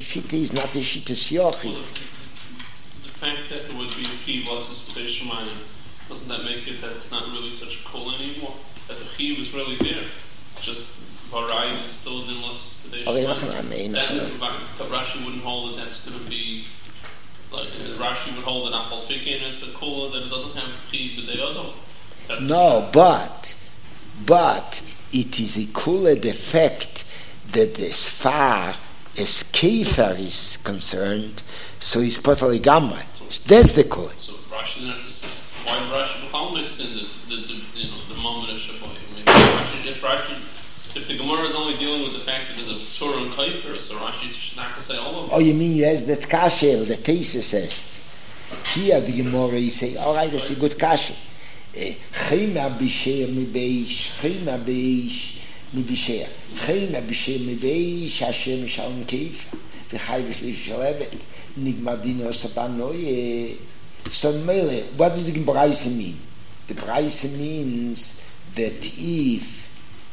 Shita is not a Shita Yochid. The fact that there would be a chiv losses for Shemayim, doesn't that make it that it's not really such a kol anymore? That the chiv is really there. Just Varai is still in losses for Shemayim. That Rashi wouldn't hold it, that's going to be like Rashi would hold it up all picking, it's a kula that it doesn't have chiv but the other. No, but it is a kula the fact that as far as Kefer is concerned, so he's totally gamma. That's the kula. So Rashi, why Rashi will mix in the moment of Shabbat? I mean, if the Gemara is only dealing with the fact that there's a Torah and Kefer, so Rashi should not say all of them. Oh, you mean yes, that Kashel, the Teisa says. Here the Gemara is saying, all right, that's a good Kashel. Chema b'sheir mi'beish, chema b'eish mi'b'sheir, chema b'sheir mi'beish, Hashem shalom Kefer, v'chai v'shlish shalevet, nigmadino sabanoye. So, Mele, what does the Braise mean? The Braise means that if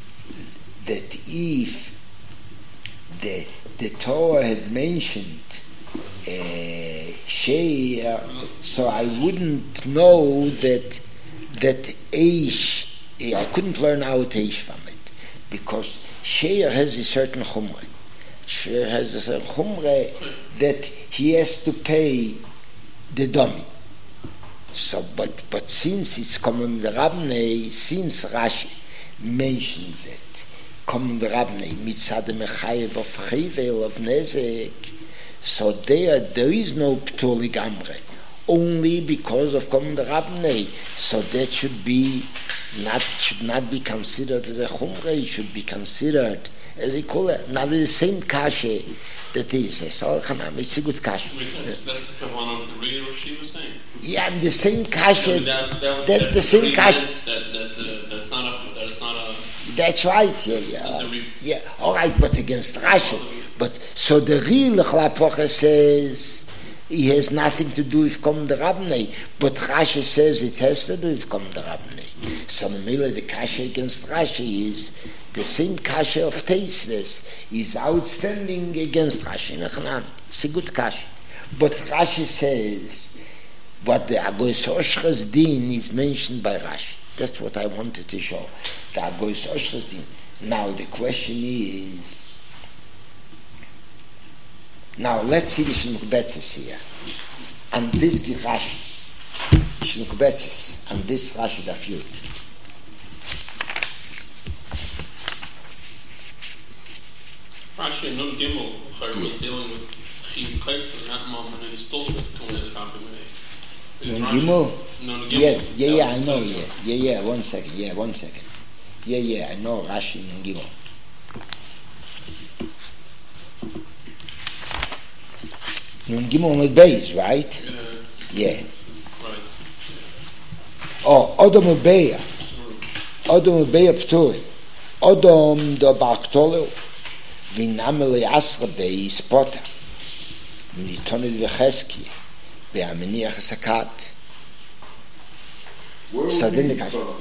the Torah had mentioned Sheir, so I wouldn't know that Eish, I couldn't learn out Eish from it, because Sheir has a certain Chumrah. Sheir has a certain Chumrah that he has to pay the dummy. So, but since it's coming the Rabnei, since Rashi mentions it, coming the Rabnei, mitzad mechayev of chivel of nezek, so there is no ptur ligamre, only because of coming the Rabnei. So that should not be considered as a chumre. It should be considered as a kula. Now the same kasha that is. So it's a good kasha. That's the kavanah of the reader she was saying. Yeah, and the same kasha. I mean, that's the same kasha. That's not a. That's right. Yeah. All right, but against Rashi. But so the real Chlapocha says he has nothing to do with Kom the Rabnei, but Rashi says it has to do with Kom the Rabnei. So the kasha against Rashi is the same kasha of Teisves is outstanding against Rashi. It's a good kasha. But Rashi says what the Agois Oshras Din is mentioned by Rashi. That's what I wanted to show. The Agois Oshras Din. Now the question is, now let's see the Shemukbetzes here. And this Rashi, Shemukbetzes, and this Rashi Dafyut. Rashi and Nun Gimel are dealing with Chiv Kaifer, not Mom, and he still says to the compliment. Nun Gimel? Yeah, I know, yeah, one second. Yeah, I know Rashi Nun Gimel. Nun Gimel with Beis, right? Yeah. Right. Oh, Odom Ubeya Pturim. Odom do Baktolu. Vinameli Asra Beis Pota. Nitonid Vecheski. Be'aminiach Sakat. So then the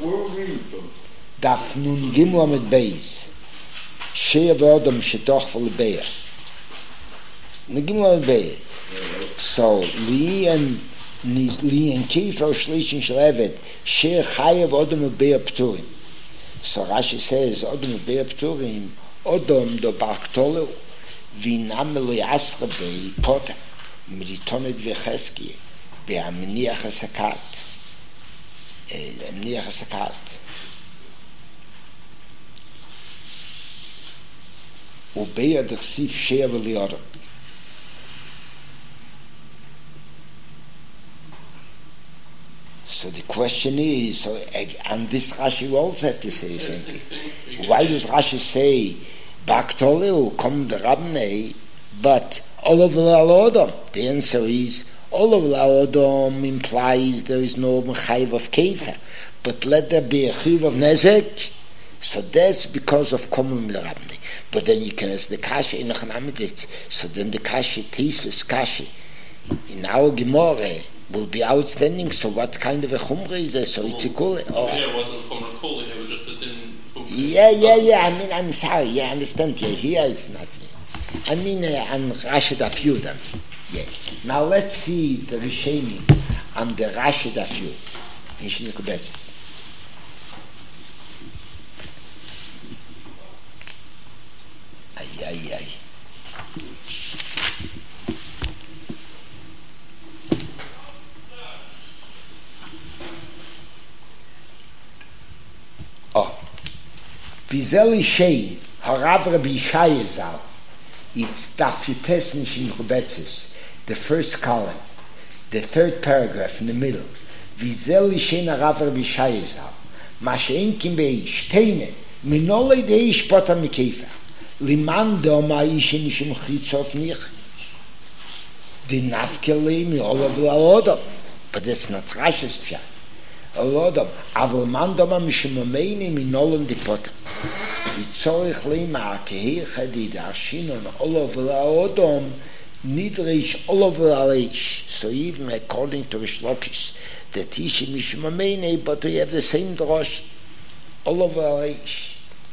Daf Nun Gimel with Beis. Shea Odom Shetoch for Beya. Nun Gimel with Beya. So Li and Kiefer Shlishin Shlevet Shir Chayev Odom Ubeya Pturim. So Rashi says Odom Ubeya Pturim Odom do Baktolu Vinamelu Asra Bei Pota Militonet Vecheski Be'amniach Hasakat Amniach Hasakat Ubeya D'Chsif Shir V'Liodom. So the question is, and this Rashi will also have to say the same thing. Why does Rashi say, Baktoleu, come the Rabnei, but Olav La'odom? The answer is, Olav La'odom implies there is no Mechayiv of Kefer, but let there be a Chiv of Nezek. So that's because of common the Rabnei. But then you can ask the Kasha in Achanamiditz. So then the Kasha, Tisvis Kasha, in our Gemara, will be outstanding. So what kind of a chumrah is there? So it's a kula. Oh, here it wasn't chumrah kula. It was just a din. Yeah. I mean, I'm sorry. Yeah, I understand. Yeah, here it's not. and Rashi Daf Yud. Yeah. Now let's see the Rishonim and the Rashi Daf Yud. In Shini Kubesis. Ay. Vizeli Shei, Harav Rabbi Yishai Zal. It's Daf Yutes in Shini Kubesis, the first column, the third paragraph in the middle. Vizeli Shei Harav Rabbi Yishai Zal. Mashein Kim Beish, Teine, Minolei Deish Pota Mikeifa. Liman Doma Ishin Ishim Chitzof Nich. The Nafkele Mi Olav Laodam. But that's not Rashi's Pshat. Olodam, aber man doma mishmomeini minolam dipota. Vitzorich lema kehecha di darshinon olav laodam nidrish olav laish. So even according to Rish Lakish, that ishi mishmomeini, but they have the same drosh, olav laish.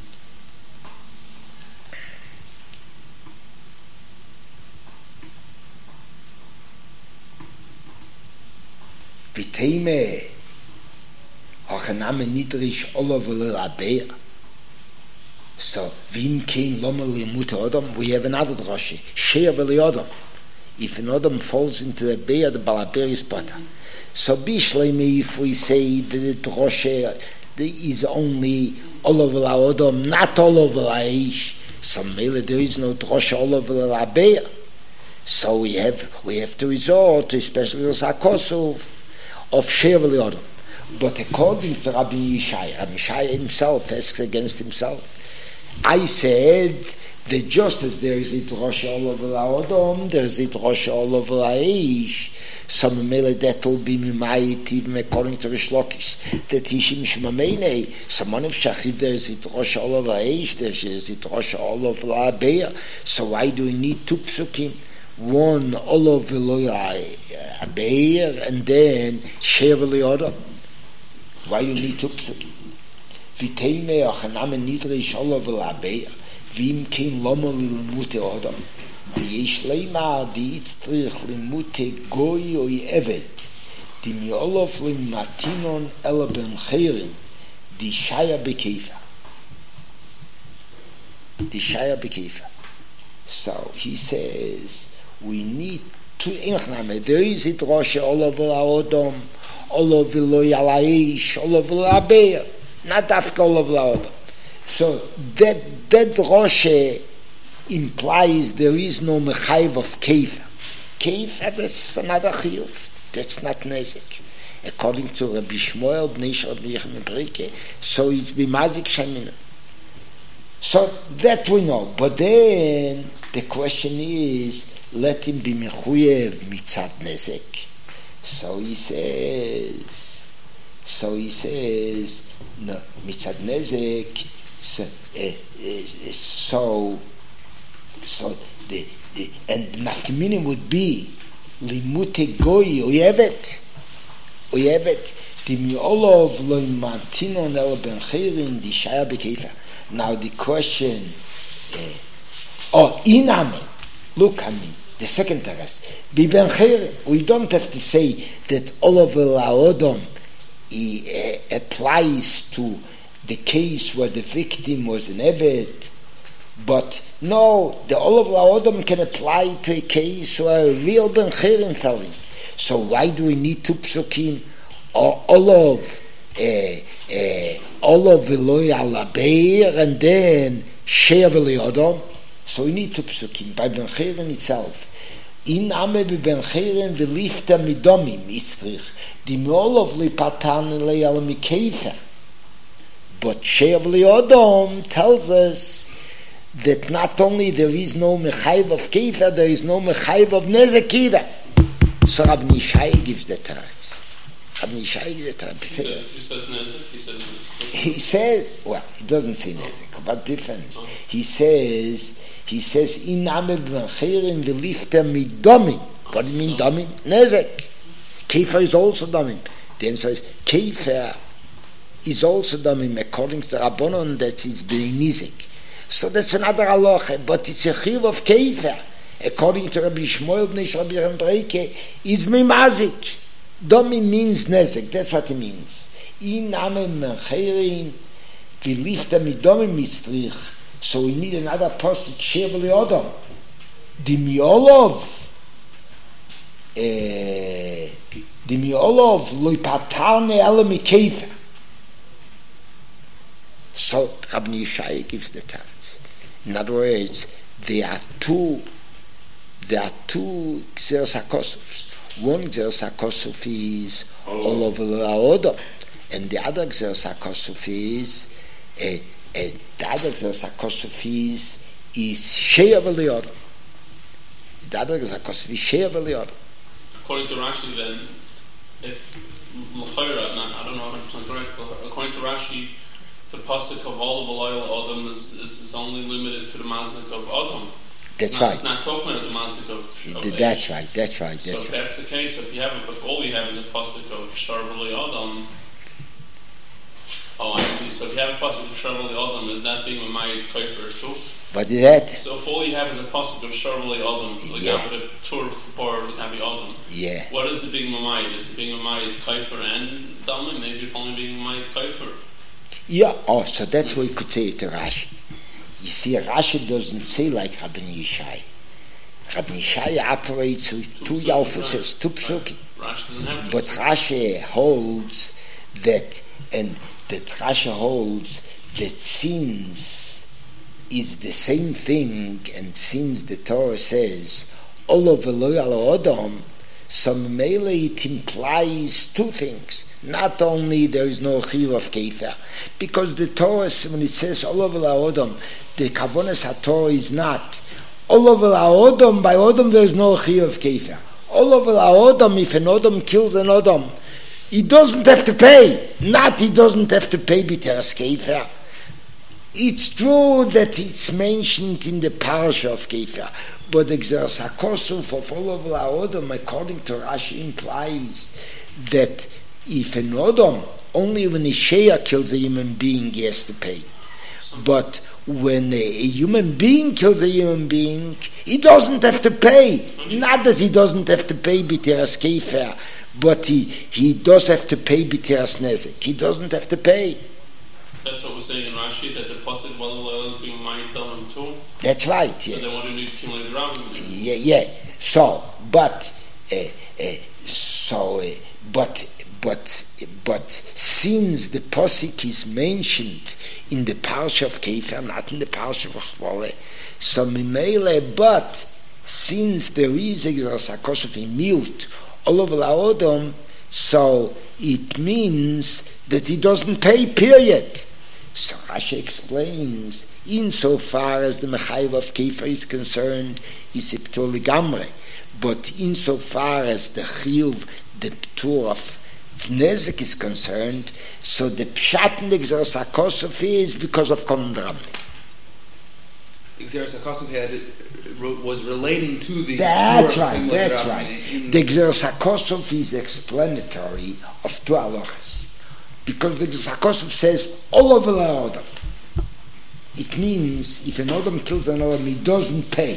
Viteime Hachaname nidrish olav l'rabeir. So, vim kein lomer limuta adam, we have another drasha, sheir v'li adam. If an adam falls into a bear, the balaber is butter. So, bishlemi, if we say that the drasha is only olav l'adam, not olav l'a'ish, so mele there is no drasha olav l'rabeir. So we have to resort to especially the sakosov of sheir v'li adam. But according to Rabbi Yishai himself asks against himself. I said that just as there is it Rosh Olav La'odom, there is it Rosh Olav La'ish. Some mele that will be mimayit even according to Rish Lakish. That Ishim Shmameine, someone of Shachid, there is it Rosh Olav La'ish, there is it Rosh Olav La'abeya. So why do we need two psukim? One Olav La'abeya and then Shev La'odom. Why you need to psukim? Viteine achaname nidrish olav l'rabeir vim kein lomer l'mute odam v'yesh leima di itztrich l'mute goy oy evet di mi olav l'matinon ela ben chayrin di shaya bekeifa. So he says we need to inchname. There is it Rosh olav l'odam olav lo yalaish olav l'rabeir, not after olav l'odam. So that Rosh implies there is no mechayiv of keifa. Keifa, that's another chiyuv. That's not nezek. According to Rabbi Shmuel bnei Rabbi Yechon Brike, so it's bimazik shamina. So that we know. But then the question is, let him be mechuyev mitzad nezek. So he says, no, mitzad nezek. So the and the nafkaminim would be limute goy oyevet the miolov lo imantino nel ben chayrin di shaya bekeifa. Now the question, iname, look at me, the second teres, bi ben chayrin. We don't have to say that all of laodom applies to the case where the victim was an Eved, but no, the Olav La'odom can apply to a case where a real Ben Chayrin fell in. So why do we need two psukim? Olav V'loi Alabeir and then Sheir V'loi So we need two psukim by Ben Chayrin itself. In Ame Ben Chayrin V'lifta Midomim Istrich Di Olav Lipatan Le'al Mikeifa. But Sheir V'loi tells us that not only there is no mechayiv of keifa, there is no mechayiv of nezek either. So Rabbi Yishai gives the teretz. He says nezek. He says, well, he doesn't say nezek, but difference. He says iname b'mechirin v'lifta midomim. What do you mean domim? Nezek. Keifa is also domim. The answer is keifa is also domim according to Rabbanon that is being nezek. So that's another halacha, but it's a chiyuv of keifer. According to Rabbi Shmuel Bnei Rabbi Rembreke, it's mimazik. Domi means nezek, that's what it means. In amen mencherin, vilifta midomi mistrich, so we need another posik, shever leodom. Dimiolov loipatarne ele mikeifer. So Rabbi Yishai gives the terms. In other words, there are two Gzeres HaKosufs. One Gzeres HaKosuf is all over the Odom, and the other Gzeres HaKosuf is She'er V'Leodom. The other Gzeres HaKosuf is She'er V'Leodom. According to Rashi, then, if L'chayra, I don't know if I'm correct, but according to Rashi, the pasuk of all of Eloy Adam is only limited to the mazik of Adam. That's right. It's not talking about the mazik of That's right. So if that's the case, if all you have is a pasuk of Sharvali Adam, I see. So if you have a pasuk of Sharvali Adam, is that being a Mayit Kaifer too? What is that? So if all you have is a pasuk of Sharvali Adam, like that with a tur for Abi Adam. Yeah. What is it being a Mayit? Is it being a Mayit Kaifer and Dama? Maybe it's only being a Mayit Kaifer. Yeah, so that's what we could say to Rashi. You see, Rashi doesn't say like Rabbi Yishai. Rabbi Yishai operates with two yalfuses, two psukim. But Rashi holds that, since is the same thing, and since the Torah says, Olav v'lo al Odom, so mele it implies two things. Not only there is no chiyuv of keifer, because the Torah, when it says Olav v'lo the kavonas HaTorah is not Olav v'lo by Odom there is no chiyuv of keifer. Olav v'lo if an Odom kills an Odom, he doesn't have to pay. Not he doesn't have to pay b'teras keifer. It's true that it's mentioned in the parasha of keifer, but the Gzeres HaKosuf of Olav v'lo according to Rashi implies that if an Odom, only when a Sheya kills a human being, he has to pay. But when a human being kills a human being, he doesn't have to pay. Not that he doesn't have to pay b'teras keifer, but he does have to pay b'teras nezek. He doesn't have to pay. That's what we're saying in Rashi, that the pasuk is being Mayit Dama too. That's right. Yeah. So then what do you need to accumulate around? Yeah. So, but since the pasuk is mentioned in the parsha of Keifer, not in the parsha of Chvale, so mimele, but since there is a Gzeres HaKosuf in mute all over Odom, so it means that he doesn't pay, period. So Rashi explains, insofar as the Mechayiv of Keifer is concerned, it's a Ptur Ligamre, but insofar as the Chiyuv, the Ptur of Nezek is concerned, so the Pshat in the Gzeres HaKosuf is because of Kol Dramni. Gzeres HaKosuf was relating to the... That's right. The Gzeres HaKosuf is explanatory of two halachas, because the Gzeres HaKosuf says all over the Odom. It means if an Odom kills an Odom, he doesn't pay.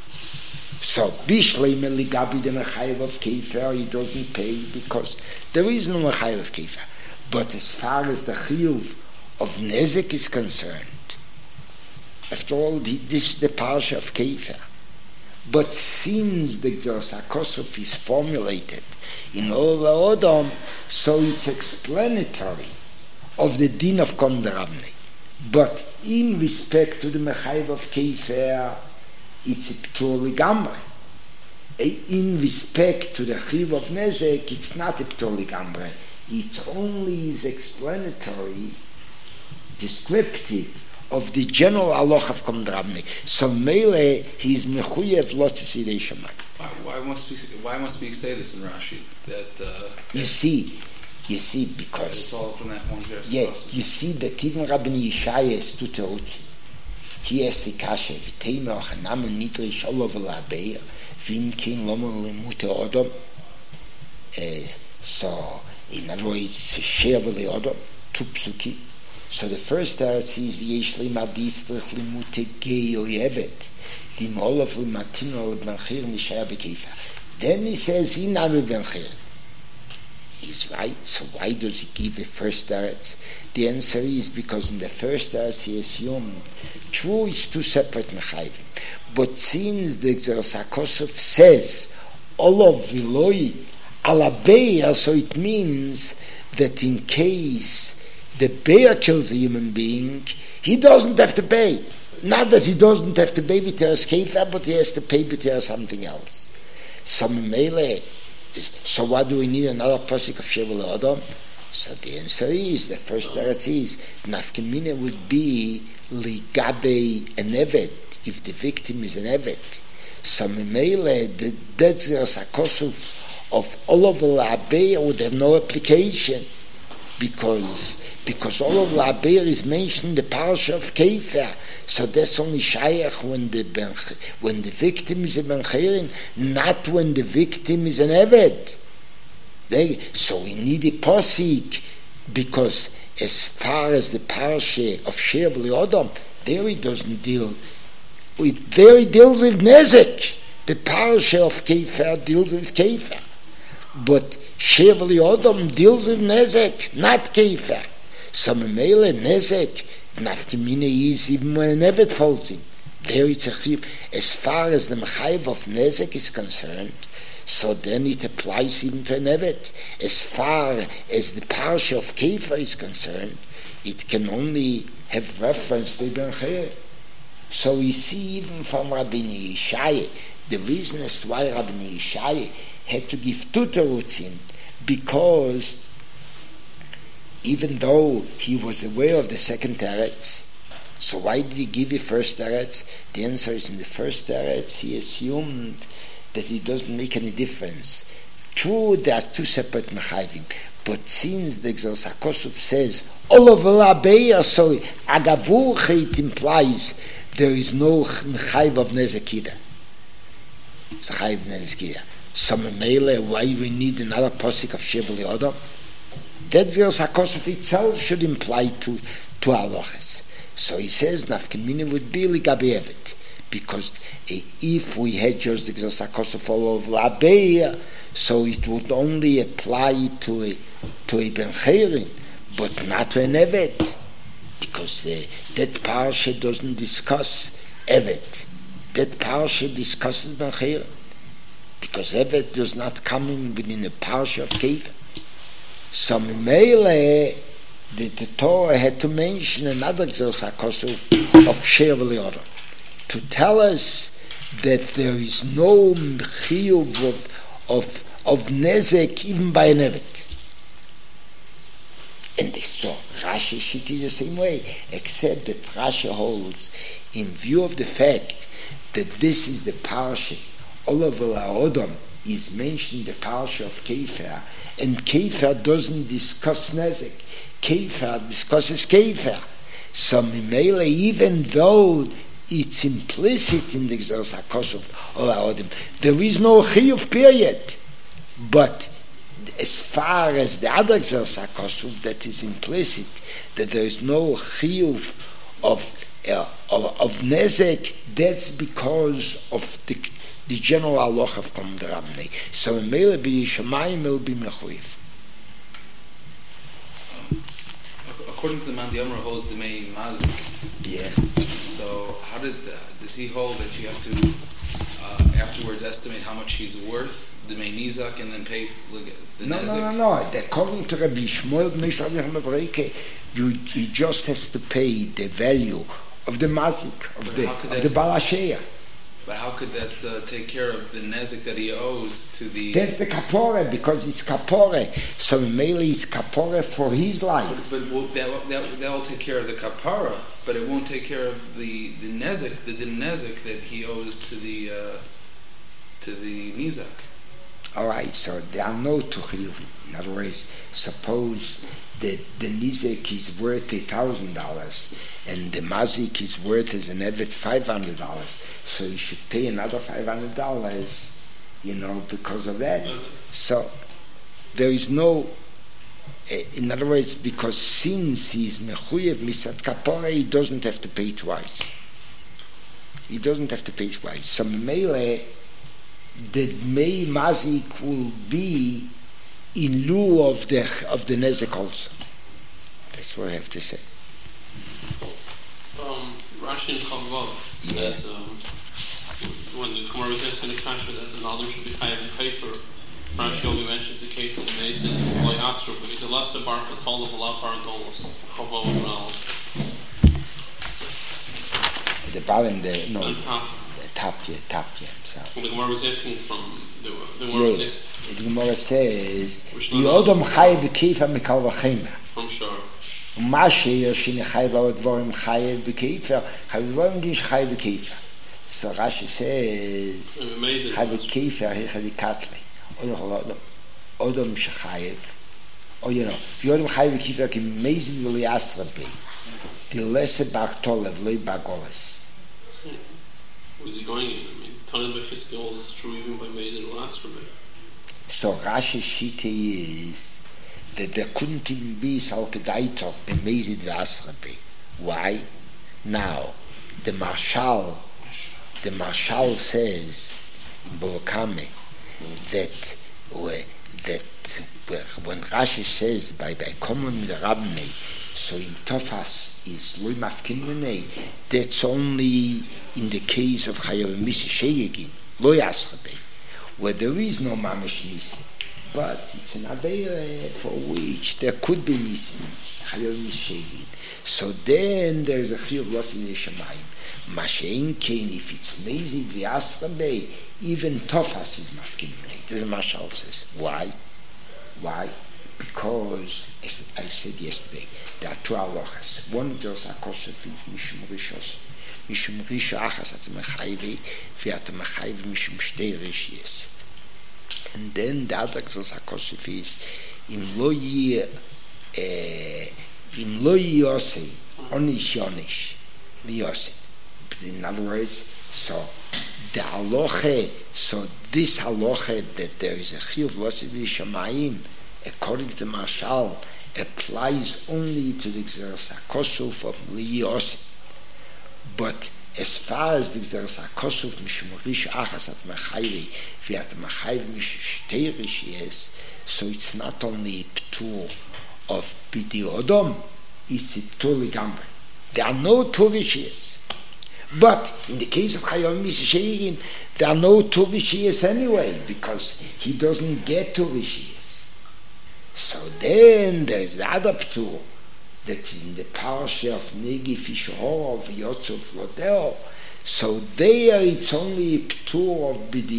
So Bishlei Meligabi the Mechayiv of Keifer, he doesn't pay because there is no Mechayiv of Keifer. But as far as the Chiyuv of Nezek is concerned, after all, this is the parsha of Keifer. But since the Gzeres HaKosuf is formulated in all the Odom, so it's explanatory of the din of Kol Dramni. But in respect to the Mechayiv of Keifer, it's a Ptur Ligamre. In respect to the Chiv of Nezek, it's not a Ptur Ligamre. It only is explanatory, descriptive of the general halacha of Kol Dramni. So Mele, he's mechuyev lo tzidei shamayim. Why must we say this in Rashi? That you see, because it's all from that one Gzeres HaKosuf. Yeah, you see that even Rabbi Yishai is to teutzi. He has the kasha v'teima ochanam nidrish olav l'habeir v'im kin lomon lemute odom. So in other words, she'er v'leodom, two psuki. So the first eretz is v'yesh li madistrich limute gei evet dim olav limatino benchir nishaya bekefa. Then he says inami benchir. He's right. So why does he give the first eretz? The answer is because in the first eretz he assumed true it's two separate mechayvim, but since the Gzeras HaKosov says olav v'loi ala be'er, so it means that in case the bear kills a human being, he doesn't have to pay. Not that he doesn't have to pay b'teres kefa, but he has to pay b'teres something else. So what do we need another pasuk of Shevel Adam? So the answer is, the first eretz is, nafkamina would be ligabe an evet, if the victim is an evet. So Mimele, the Gzeras HaKosov of Olav L'Abeir would have no application, because Olav L'Abeir is mentioned in the parasha of Kefer. So that's only shayach when the victim is a bencherin, not when the victim is an eved. So we need a posik, because as far as the parasha of Shevel Adam, there he doesn't deal with, there he deals with nezek. The parasha of Kefer deals with Kefer, but Shevel Adam deals with nezek, not Kefer. So Memele nezek nafkamina is even when an evet falls in. There it's a chiyuv. As far as the mechayev of nezek is concerned, so then it applies even to an evet. As far as the parsha of kefa is concerned, it can only have reference to ben chayir. So we see even from Rabbi Yishai, the reason as to why Rabbi Yishai had to give two terutzim, because even though he was aware of the second teretz, so why did he give the first teretz? The answer is, in the first teretz he assumed that it doesn't make any difference. True, there are two separate mechayvim, but since the Gzeras HaKosov says olav l'Abeir, so agavurche, it implies there is no mechayv of nezek either. It's a chayv nezek either. So Memele, why we need another posik of Shevel Adam? That Gzeras HaKosov itself should imply to halachas. So he says nafkamina would be ligabe evet, because if we had just the Gzeras HaKosov all of l'Abeir, so it would only apply to a ben chayrin, but not to an evet, because that parsha doesn't discuss evet. That parsha discusses ben chayrin, because evet does not come in within the parsha of Kefa. So Mele, the Torah had to mention another Gzeras HaKosov of Shevel Adam, to tell us that there is no chiyuv of nezek even by an evet. And they saw Rashi shit is the same way, except that Rashi holds, in view of the fact that this is the parsha, Olav L'Adam is mentioned in the parsha of Kefer, and Kefer doesn't discuss nezek. Kefer discusses Kefer. So Mimele, even though it's implicit in the Gzeras HaKosov or Adam, there is no chiyuv period. But as far as the other Gzeras HaKosov, that is implicit, that there is no chiyuv of nezek, that's because of the general halacha from the Ramnei. So Mele b'Yishamayim will be mechuyev. According to the Man Yomra holds the main mazik. Yeah. So how does he hold that you have to afterwards estimate how much he's worth, the main nizak, and then pay the nezek? No. According to Rabbi Shmuel, he just has to pay the value of the mazik, of the balasheya. But how could that take care of the nezek that he owes to the... That's the kapore, because it's kapore. So mainly it's kapore for his life. But that will take care of the kapara, but it won't take care of the nezek, the nezek that he owes to the nizak. All right, so there are no two chiyuvim. In other words, suppose that the nizek is worth $1,000 and the mazik is worth as an evet $500. So you should pay another $500, because of that. So there is no In other words, because since he's mechuyev misat kapara, he doesn't have to pay twice. He doesn't have to pay twice. So Mele, the Mei Mazik will be in lieu of the Nezek also. That's what I have to say. Rashi and Chavav says when the Gemara was asking the kasha that the Nadir should be chayav in paper, Rashi only mentions the case of Mason and Loy Asra, because the lesser bar katol of Allah paradolos Chavav well. The bottom, the top. So the Gemara was asking from the Gemara was asking. The Gemara says, "Yodom chayav b'keifa mikal v'cheina." From Shor. Mashe Yoshine chayav b'dvorim chayav b'keifa. Chayav b'dvorim gish chayav b'keifa. So Rashi says, "Chayav b'keifa hechavi katli." Odom shechayav. Oh, Yodom chayav b'keifa ki mezid v'li asra be. The lesser b'aktolev loy b'agoles. What is he going in? I mean, Tanit b'chiskil is true even by mezid v'li asra be. So Rashi's shita is that there couldn't even be Salkedaito b'mezid v'asrabe. Why? Now, the Marshal says in Borokame that when Rashi says by common with Rabnei, so in Tofas is loy mafkinmenei, that's only in the case of Chayav Misi Sheyegin, loy asrabe, where there is no mamish misi, but it's an aveira for which there could be misi, Chayav Misi Sheyegin. So then there is a chiyuv los in Yeshamayim. Mashein kein, if it's mezid v'asrabe, even Tofas is mafkinmenei. This is Mashal says. Why? Because, as I said yesterday, there are two halachas. One of those akosef mishum rishos. Mishum risho achas at mechayve, v'at mechayve mishum shtei rishies. And then the other those akosef is im lo yosei onish yonish liyosei. In other words, so the halacha, so this halacha that there is a chiyuv losi v'shamayim, according to Mashal, applies only to the Gzeras HaKosuf of Liyosef. But as far as the Gzeras HaKosuf mishum rish achas at mechayve v'at mechayve mishum shtei rishies, so it's not only a ptur of bidi odom, it's a ptur legamre. There are no two rishies. But in the case of Chayav Misi Sheyegin, there are no two rishies anyway, because he doesn't get two rishies. So then there's the other ptur that is in the parsha of Negi Fishor of Yotzov Lodeo. So there it's only a ptur of Bidi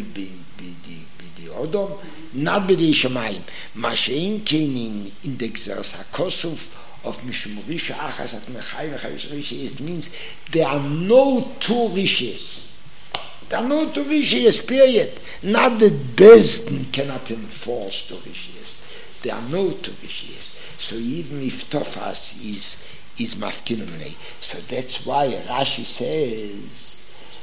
Odom, not Bidi Shamayim. Mashein Kein in the Gzeras HaKosuf of Mishum Risha Achas at Mechayv Rishi, it means there are no two Rishis. There are no two Rishis, period. Not that Bezdin cannot enforce two Rishis. There are no two Rishis. So even if Tofas is Mafkinumnei. So that's why Rashi says,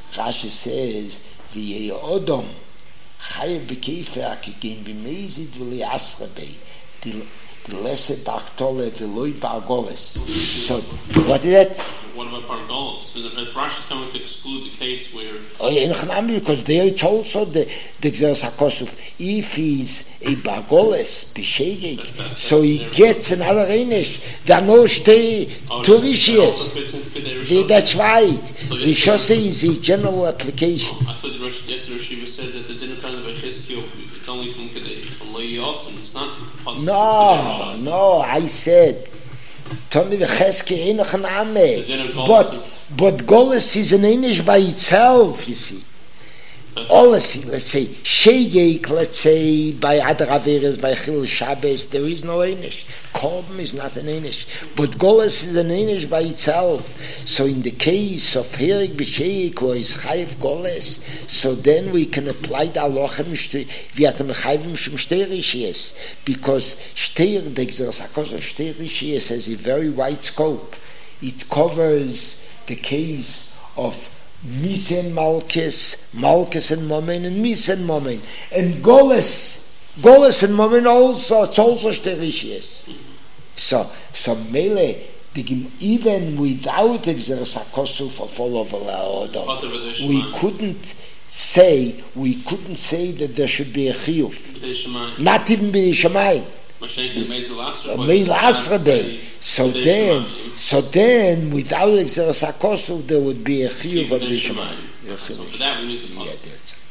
V'yei Odom Chayev B'keifer K'gein B'mezid V'li Asrabei the lesser Bachtole V'loi Bargoles. So what is that? What about Bargoles? If Rashi is coming to exclude the case where... Oh yeah, because there it's also the Gzeras HaKosuf. If he's a Bargoles, B'shegek, so he gets another Einish. There are no two Rishias. That's right. Rishose is a general application. I thought yesterday Shiva said that the dinner time of Echizkiel, it's only from Lehi Yosin. It's not possible. No, I said Tony the Cheske Enoch and Ame. But Goles is an Einish by itself, you see. Let's say Shegek, let's say by Adar Averes, by Chil Shabbos, there is no Einish. Korban is not an Einish, but Goles is an Einish by itself. So in the case of Herig B'Shegek or is Chayiv Goles, so then we can apply the Aloha V'yatam Chayiv Mishum Shtei Rishies, because Shtei, the Gzeras HaKosuf Shtei Rishies has a very wide scope. It covers the case of Misen Malkes and Momen, and Misen Momen. And Goles Golas and Momin also, it's also Sterish. So Mele, even without Exeres HaKosu for follow of order, we couldn't say that there should be a chiyuv. Not even be Shamayim. Meil Asra Day. So then, without Exeres HaKosu, there would be a chiyuv of the Shamayim. So for that we need the Kosu.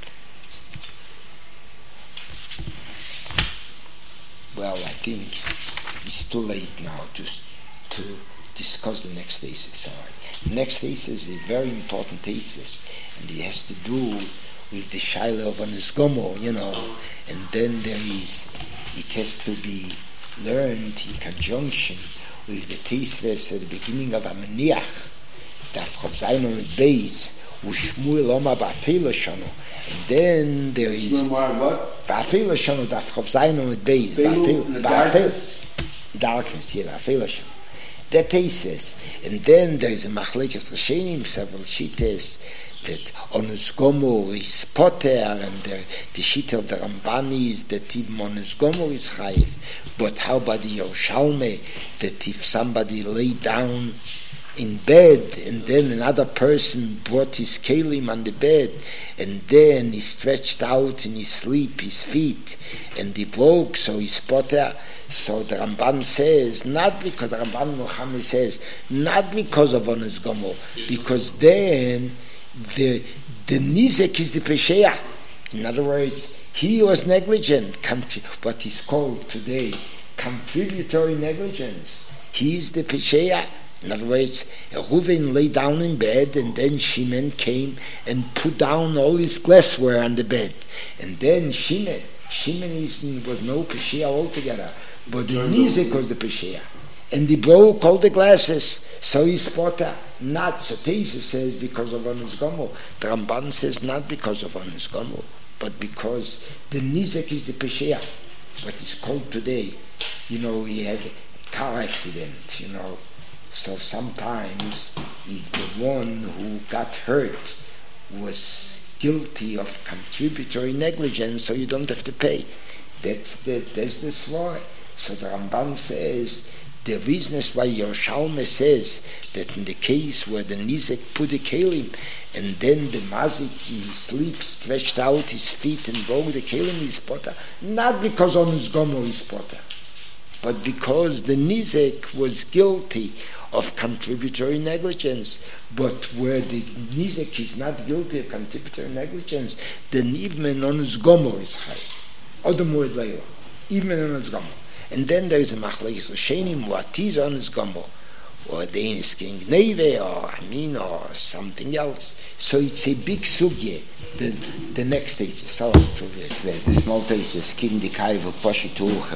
Well, I think it's too late now just to discuss the next thesis. All right. The next thesis is a very important thesis, and it has to do with the Shaila of Anisgomo, and then it has to be learned in conjunction with the thesis at the beginning of Amaniach, Daf Chav Zayin on Beis, Ushmuel Oma Ba'afela Shano, and then there is Ba'afela Shano Daf Chav Zayin on Beis, darkness, Ba'afela Shano. That thesis, and then there is a Machlekes Rishonim, several shitas, that Onus Gomo is Poter, and the shita of the Ramban is that even Onus Gomo is Chayiv. But how about the Yerushalmi, that if somebody lay down in bed and then another person brought his kelim on the bed and then he stretched out in his sleep his feet and he broke, so he's Poter. So the Ramban says, not because the Ramban Muhammad says, not because of Onus Gomo, because then the nizek is the pesheya. In other words, he was negligent, what is called today contributory negligence. He is the pesheya. In other words, Reuven lay down in bed, and then Shimon came and put down all his glassware on the bed, and then Shimon was no pesheya altogether, but the nizek was the pesheya, and he broke all the glasses. So he's Poter. Not, so Teisa says because of Onus Gomo. The Ramban says not because of Onus Gomo, but because the Nizek is the Pesheya. What is called today, he had a car accident, So sometimes if the one who got hurt was guilty of contributory negligence, so you don't have to pay. That's the svara. So the Ramban says, the reason is why Yerushalmi says that in the case where the Nizek put the kelim and then the Mazik in his sleep stretched out his feet and broke the kelim is Poter, not because Onus Gomo is Poter, but because the Nizek was guilty of contributory negligence. But where the Nizek is not guilty of contributory negligence, then even Onus Gomo is high. Odom Leila, even Onus Gomo. And then there is a Machlekes Rishonim, what is Onus Gomo, or Danish King Neve, or something else. So it's a big sugye. The next stage, so there's the small thesis, King the Kaiv of Poshituchel.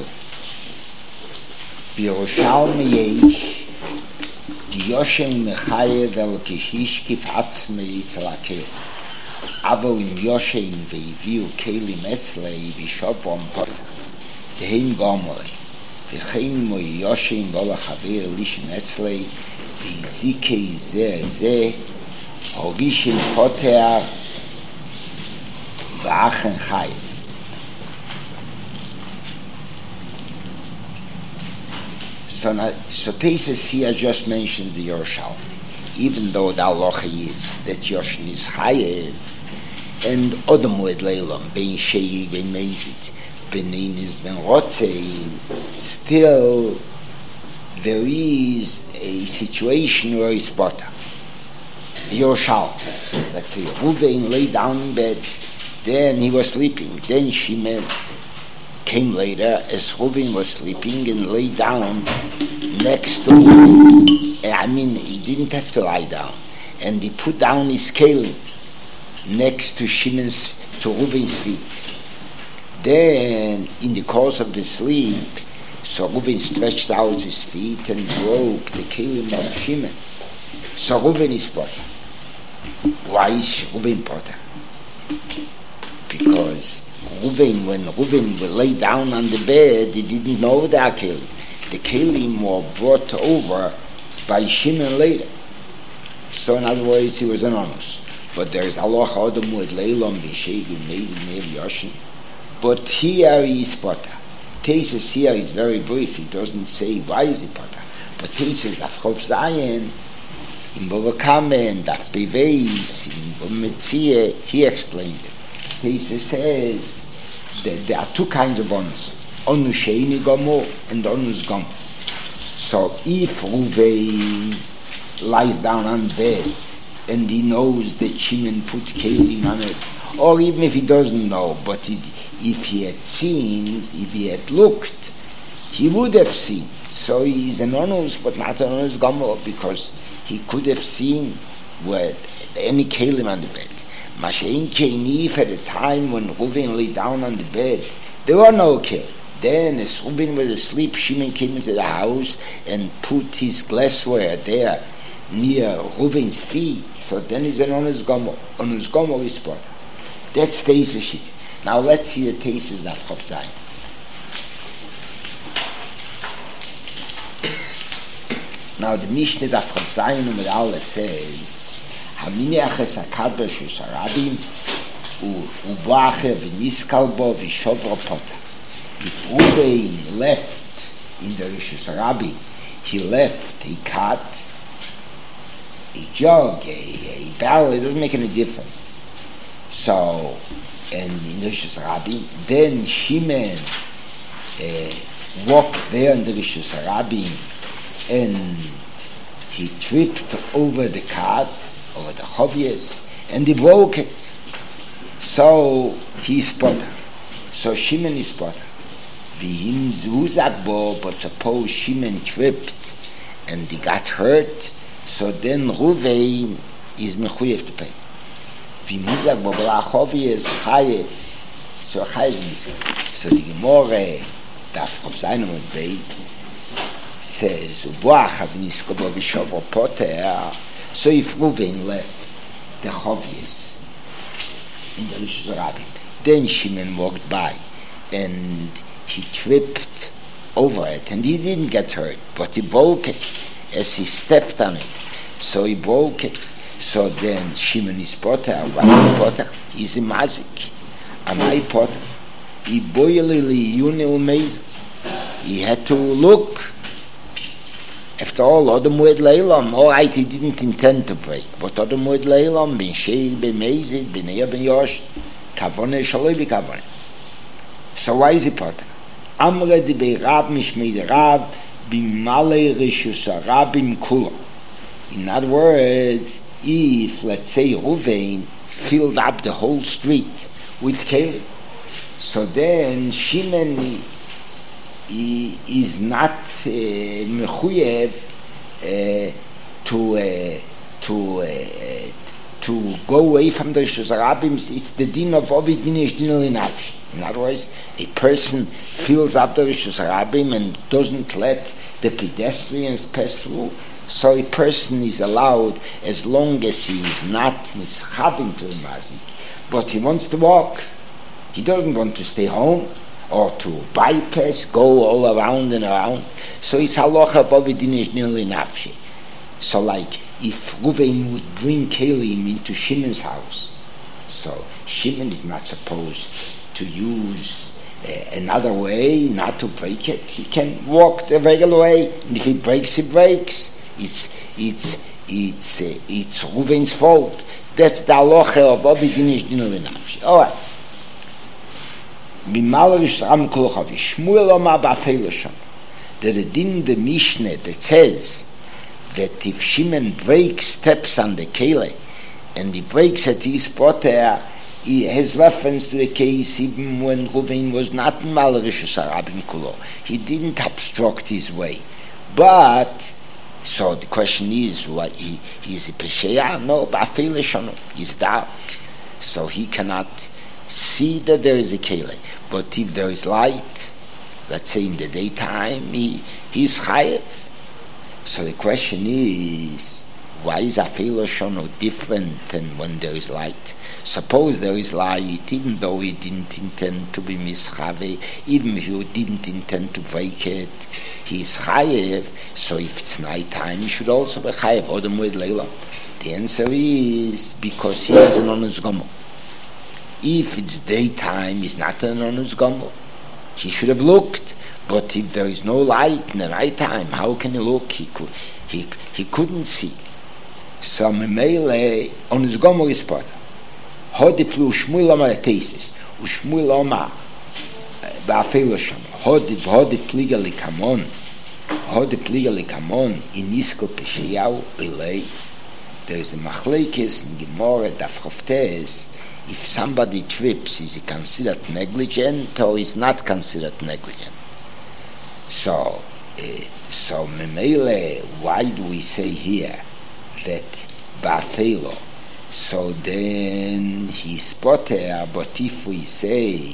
Yerushalmi Yesh, Yoshem Mechayev El Kishish Kif Atzme Yitzlakel. Avo im Yoshem Veiviu Kelim Etzlei Vishovom Dehem Gomoi. וכן מו יושן בו לחבר לישן אצלי וזיקי זה הוגישן פוטר ואחן חייב. So Tesis here just mentions the Yerushalmi, even though the halacha is that Yoshin is chayev and Odom Moed Leilam ben Shei ben Mezit Benin is Ben Rotzei, still there is a situation where he's Poter. The Yerushalmi, let's say, Reuven lay down in bed, then he was sleeping, then Shimon came later as Reuven was sleeping and lay down next to him. He didn't have to lie down, and he put down his kelim next to Reuven's feet. Then, in the course of the sleep, so Reuven stretched out his feet and broke the kelim of Shimon. So Reuven is Poter. Why is Reuven Poter? Because when Reuven lay down on the bed, he didn't know the kelim. The kelim were brought over by Shimon later. So in other words, he was an honest. But there is Allah Adam with Leilam B'Shei B'Mezid Nev Yoshin. But here he is potter. Tesis here is very brief. He doesn't say why is he potter. But Tesis Daf Chof Zayin, in Bava Kama and Daf Beveis, in Bava Metzia, he explains it. Tesis says that there are two kinds of onus. Onus Sheini Gomo and Onus Gomo. So if Ruvain lies down on bed and he knows that Shimon put Kelim on it, or even if he doesn't know, but if he had seen, if he had looked, he would have seen. So he is an onus, but not an onus Gomo, because he could have seen where any Kelim on the bed. Mashein Keinif at the time when Reuven lay down on the bed, there were no Kelim. Then as Reuven was asleep, Shimon came into the house and put his glassware there near Reuven's feet. So then he's an onus Gomo. Onus Gomo is potter. That's the shit. Now let's see the taste of Chof Zayin. Now the Mishnah Daf Chof Zayin Amud Aleph says, Haminiaches HaKadosh Yisarabim U'Bacher V'Niskalbo V'Shovro Potter. If Reuven left in the Rishus Rabbi, he left a cut, a jug, a barrel, it doesn't make any difference. So, and in the Rishus Rabbi, then Shimon walked there in the Rishus Rabbi and he tripped over the cart, over the chovies, and he broke it. So he's potter. So Shimon is potter. V'him zuzakbo, but suppose Shimon tripped and he got hurt, so then Reuven is mechuyev to pay. V'him zuzakbo b'lachovies chayev, so chayev is. So the Gemara Daf Chof Zayin Amud Beis says, U'boachav niskobo v'shovro poter. So if Reuven left the chovies in the Rishus Rabbi, then Shimon walked by and he tripped over it, and he didn't get hurt, but he broke it as he stepped on it. So he broke it. So then Shimon is potter. What is a potter? He's a mazik. Am I potter? He had to look. After all, Adam Moed Leilam, all right, he didn't intend to break, but Adam Moed Leilam, Ben Sheil, Ben Mezid, Ben Eir, Ben Yosh, Kavone, Shaloi, Kavone. So why is he potter? Amre de Beirab Mishmei de Rab Bimale Rishus Rabim Kulo. In other words, if, let's say, Reuven filled up the whole street with Kelim, so then Shimon is not mechuyev to go away from the Rishus Rabim. It's the din of Ovid Dinish Dinel Inafi. In other words, a person fills up the Rishus Rabim and doesn't let the pedestrians pass through. So a person is allowed as long as he is not mischaving to a mazik, but he wants to walk. He doesn't want to stay home or to bypass, go all around and around. So it's halacha of Ovidinish Nili Nafshi. So like if Reuven would bring Kelim into Shimon's house, so Shimon is not supposed to use another way not to break it. He can walk the regular way, and if he breaks, he breaks. It's Reuven's fault. That's the halacha of Ovidinish Nili Nafshi. All right. There's a din in the Mishnah that says that if Shimon breaks steps on the kele and he breaks at his poter, he has reference to the case even when Reuven was not in Mal Rishus Rabim Kulo. He didn't obstruct his way. But, so the question is, what, he's a Pesheya? No, Ba'afele Shonu. He's dark. So he cannot see that there is a kele. But if there is light, let's say in the daytime, he's chayev. So the question is, why is Afilo Shono different than when there is light? Suppose there is light, even though he didn't intend to be mischave, even if he didn't intend to break it, he's chayev. So if it's nighttime, he should also be chayev. Odom with Leila. The answer is because he has an onus gomo. If it's daytime, he's not an onus gomor. He should have looked. But if there is no light in the night time, how can he look? He couldn't see. So Memele onus gomor is potter. Hod plu Shmuel Omar Teisvis. Ushmuel Omar Ba'afelo Sham. Hod pliga likamon. Hod pliga likamon in Isko Peshayahu Belei. There is a machlekes in Gemara Daf Choftes. If somebody trips, is he considered negligent or is not considered negligent? So Memele, why do we say here that Ba'afelo? So then he's potter, but if we say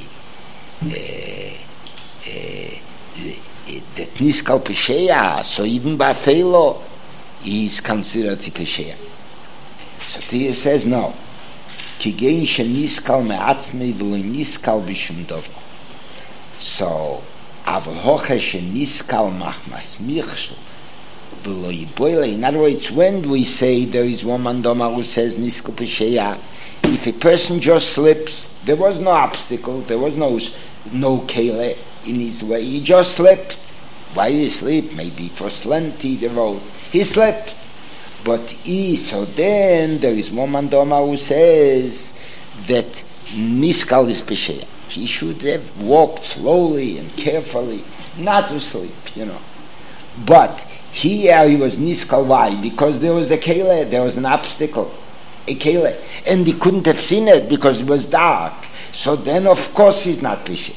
that Niskal Pesheya, so even Ba'afelo is considered Pesheya. So Tia says no. Kigein sheniskal me'atzmei v'lo niskal b'shum dover. So aval hoche sheniskal machmas michshu v'lo yiboile. In other words, when we say there is one man domar who says niskal pesheya, if a person just slips, there was no obstacle, there was no kele in his way, he just slipped. Why did he slip? Maybe it was slanty, the road. He slipped. But so then there is one man domar who says that niskal is pesheya. He should have walked slowly and carefully, not to sleep, But here he was niskal. Why? Because there was a kele, there was an obstacle, a kele, and he couldn't have seen it because it was dark. So then, of course, he's not pesheya.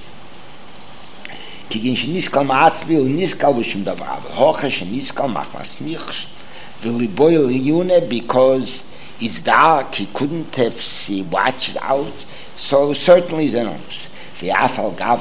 Because it's dark, he couldn't have watched out, so certainly is an onus. That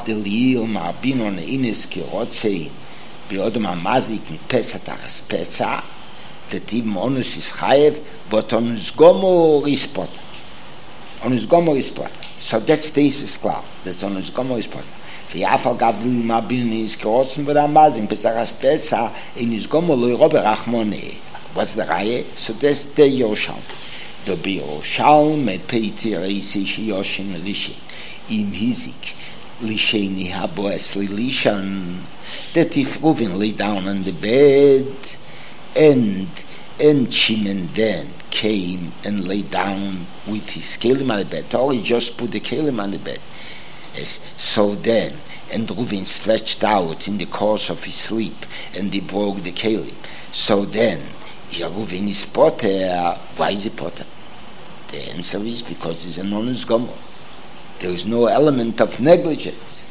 even onus is chayev, but onus gomor is potter. Onus gomor is potter. So that's the is klar. That onus gomor is potter. What's the raya? So that's the Yerushalmi. The Yerushalmi Peter Eisish Yoshin Lishin Im Hizik Lisheni Haboes Lilishan. That if Reuven lay down on the bed and Shimon then came and lay down with his kelim on the bed, or he just put the kelim on the bed. Yes. So then, and Reuven stretched out in the course of his sleep, and he broke the kelim. So then, Reuven is potter. Why is he potter? The answer is because he's an onus gomor. There is no element of negligence.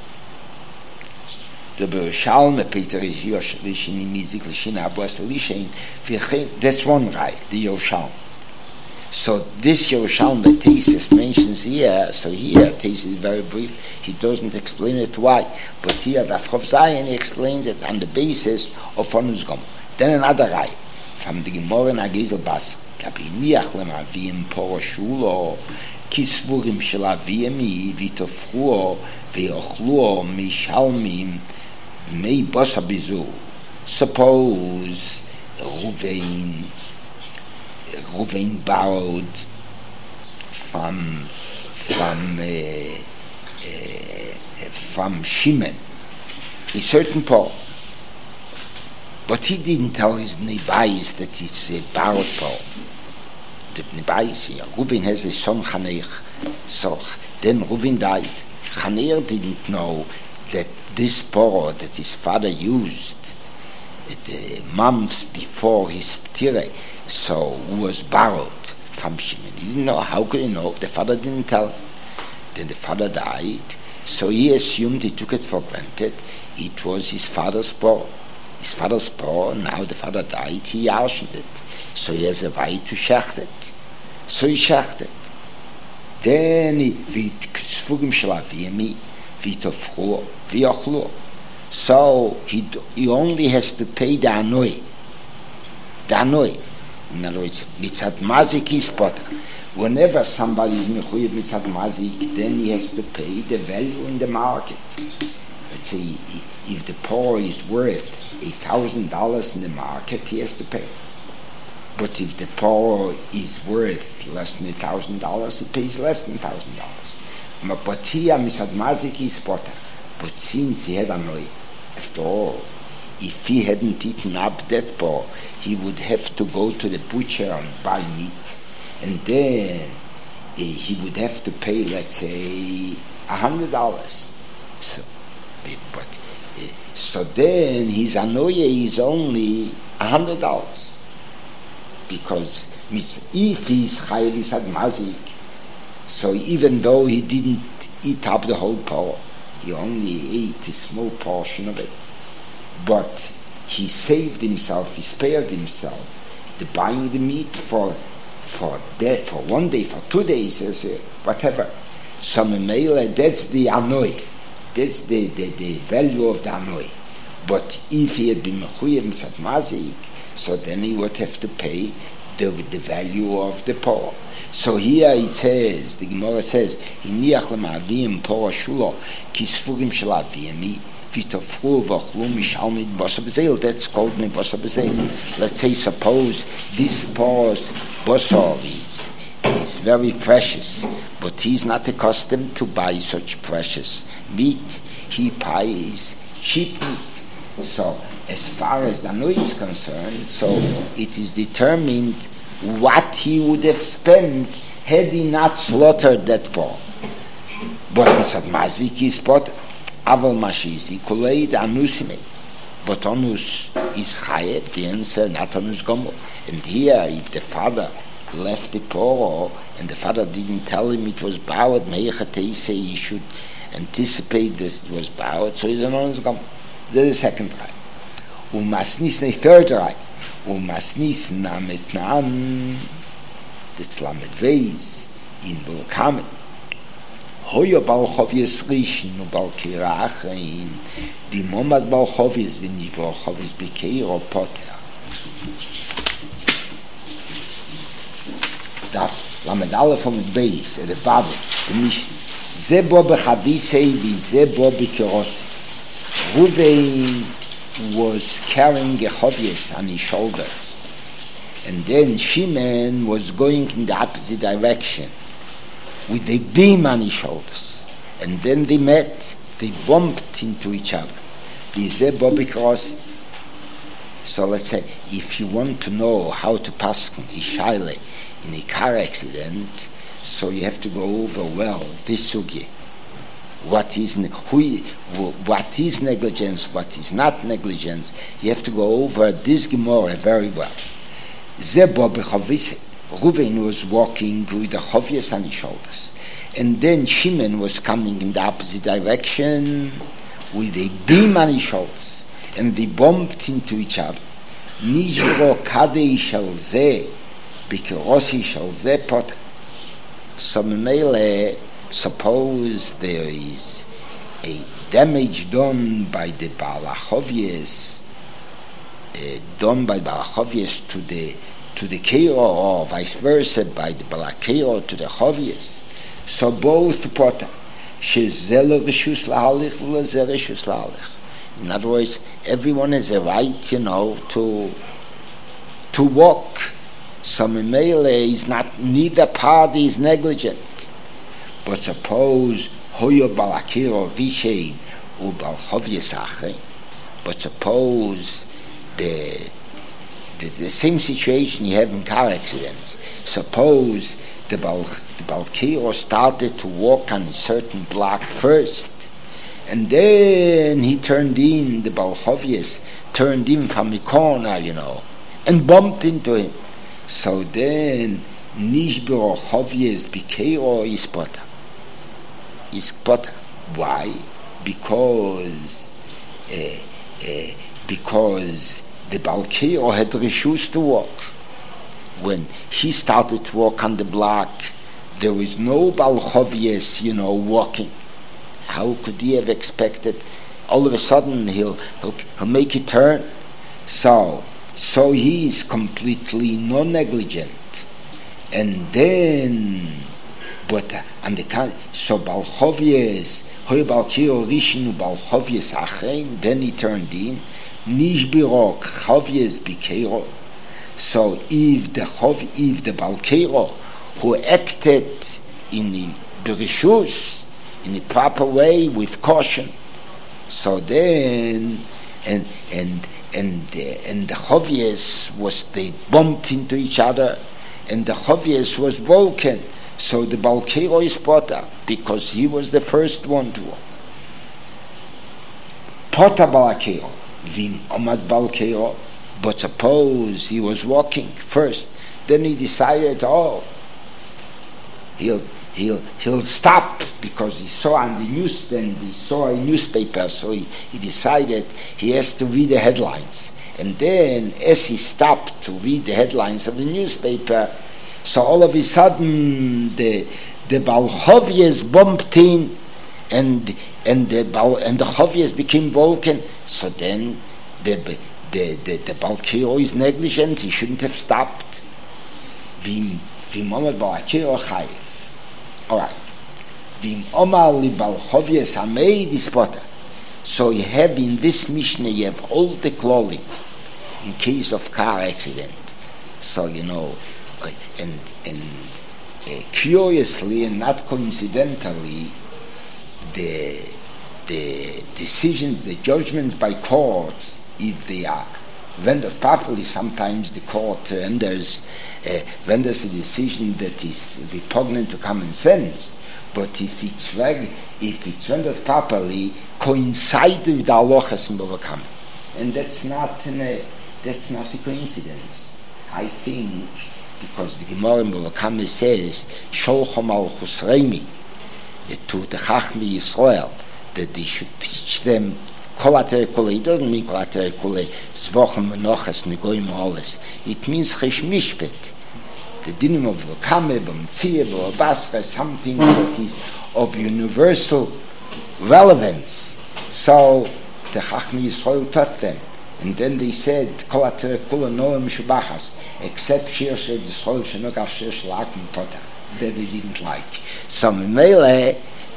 The Yerushalmi Peter is Yoshin Mizik Lishin Abbas Lishin. That's one right, the Yerushalmi. So this Yerushalmi Teisvis mentions here. So here Teisvis is very brief. He doesn't explain it why, but here the Chav Zayin he explains it on the basis of onus gomor. Then another right from the Gemara Nagezel Bas Kabiniach Lemavim Poroshulo Kisvurim Shelavimi Vitofruo Veochluo Mishalmim Mei Bosa Bizu. Suppose Reuven borrowed from Shimon a certain pearl, but he didn't tell his Nebais that it's a borrowed pearl. The Nebais here, Reuven has a son Chaneich, so then Reuven died. Chaneich didn't know that this pearl that his father used the months before his ptire, so was borrowed from Shimon. He didn't know. How could he know? The father didn't tell him. Then the father died, so he assumed, he took it for granted, it was his father's pearl. His father's pearl, now the father died, he yarshed it. So he has a right to shecht it. So he shecht it. Then so he only has to pay the anoi. The anoi. In other words, mitzat mazik is potter. Whenever somebody is mechuyev mitzat mazik, then he has to pay the value in the market. Let's say if the pearl is worth $1,000 in the market, he has to pay. But if the Paul is worth less than $1,000, it pays less than $1,000. But here, Misad Mazik is potter. But since he had a noy, after all, if he hadn't eaten up that Paul, he would have to go to the butcher and buy meat. And then he would have to pay, let's say, $100. So then his anoye is only $100. Because if he's chayav misad mazik, so even though he didn't eat up the whole Paul, he only ate a small portion of it. But he saved himself, he spared himself the buying the meat for 1 day, for 2 days, whatever. So that's the anoy, that's the value of the anoy. But if he had been mechuyev mitzat mazik, so then he would have to pay the value of the Paul. So here it says, the Gemara says, "Hiniach lema'avim Paul shulo kisfugim shel avim vitofru v'achlu mishalmid basa b'zeil." That's called me basa b'zeil. Let's say, suppose this Paul's basa is very precious, but he's not accustomed to buy such precious meat. He buys cheap meat. So as far as the Anui is concerned, so it is determined what he would have spent had he not slaughtered that Paul. But Misad Mazik is pot Aval Mashizi Kuleid Anusime. But Anus is Chayeb, the answer, not Anus Gomel. And here, if the father left the Paul and the father didn't tell him it was bowed, say he should anticipate that it was bowed, so he's an Anus Gomel. That's the second try. Umasnis the third try. Umasnis namet naan. That's lamet veis in Bulkamen. Hoyo balchovies rischen und balkirachen. Die Momad balchovies, wenn die balchovies bekeiro poter. Da lamet alle von mit beis, der Babel, der mich zebo bechavisei wie zebo bekerosi. Ruvain was carrying a chovies on his shoulders, and then Shimon was going in the opposite direction with a beam on his shoulders, and then they met, they bumped into each other. So let's say, if you want to know how to pass Ishaile in a car accident, so you have to go over this sugya. What is negligence, what is not negligence. You have to go over this Gemara very well. Reuven was walking with the chovies on his shoulders, and then Shimon was coming in the opposite direction with a beam on his shoulders, and they bumped into each other. Nishbro kadei shel zeh b'kerosi shel zeh poter. So Memele, suppose there is a damage done by the Balachovies, to the Keiro, or vice versa, by the Balakero to the Chovies. So both potter. In other words, everyone has a right, to walk. So Memele is not, neither party is negligent. But suppose Hoyo Balakiro Rishein u Balchovies Achein. But suppose the same situation you have in car accidents. Suppose the Balkiro started to walk on a certain block first, and then he turned in, the Balchovies turned in from the corner, and bumped into him. So then Nishbro Chovies Bikeiro is potter. Why? Because the Balkeo had refused to walk. When he started to walk on the block, there was no Balchovies, walking. How could he have expected? All of a sudden he'll make a turn. So he is completely non-negligent. And then, but on the so Balchovies, Hoy Balkeo Rishinu Balchovies Achein, then he turned in. Nishbirok Chovies Bikeiro. So if the Balkero who acted in the Bereshus, in the proper way with caution, so then and the Chovies was, they bumped into each other, and the Chovies was broken. So the Balkero is potter because he was the first one to walk. Potter Balkero, Vim Omad Balkero, but suppose he was walking first, then he decided, he'll stop because he saw on the newsstand, he saw a newspaper, so he decided he has to read the headlines. And then as he stopped to read the headlines of the newspaper, so all of a sudden the Balchovies bumped in, and the Chovies became broken. So then the Balkero is negligent, he shouldn't have stopped. Vim Omar Balkero Chayiv. All right. Vim Omar li Balchovies Hamei Dispota. So you have in this Mishnah, you have all the clothing in case of car accident. So and curiously and not coincidentally, the decisions, the judgments by courts, if they are rendered properly, sometimes the court renders a decision that is repugnant to common sense. But if it's rendered properly, coincide with the halachas in Bava Kama, and that's not a coincidence. I think because the Gemara in Bava Kama says Sholchom al Chusreimi to the Chachmi Yisrael that they should teach them Kolater Kule. It doesn't mean Kolater Kule Zvochem Menochas Negoim Oles. It means Chesh Mishpet. The dinim of Bava Kama, B'Mtzia, B'Basra, something that is of universal relevance. So the Chachmi Yisrael taught them, and then they said Kolater Kule Noam Shubachas, except Shir Shir Yisrael Shenogar Shir Shlakim Pota, that they didn't like. Some Mele,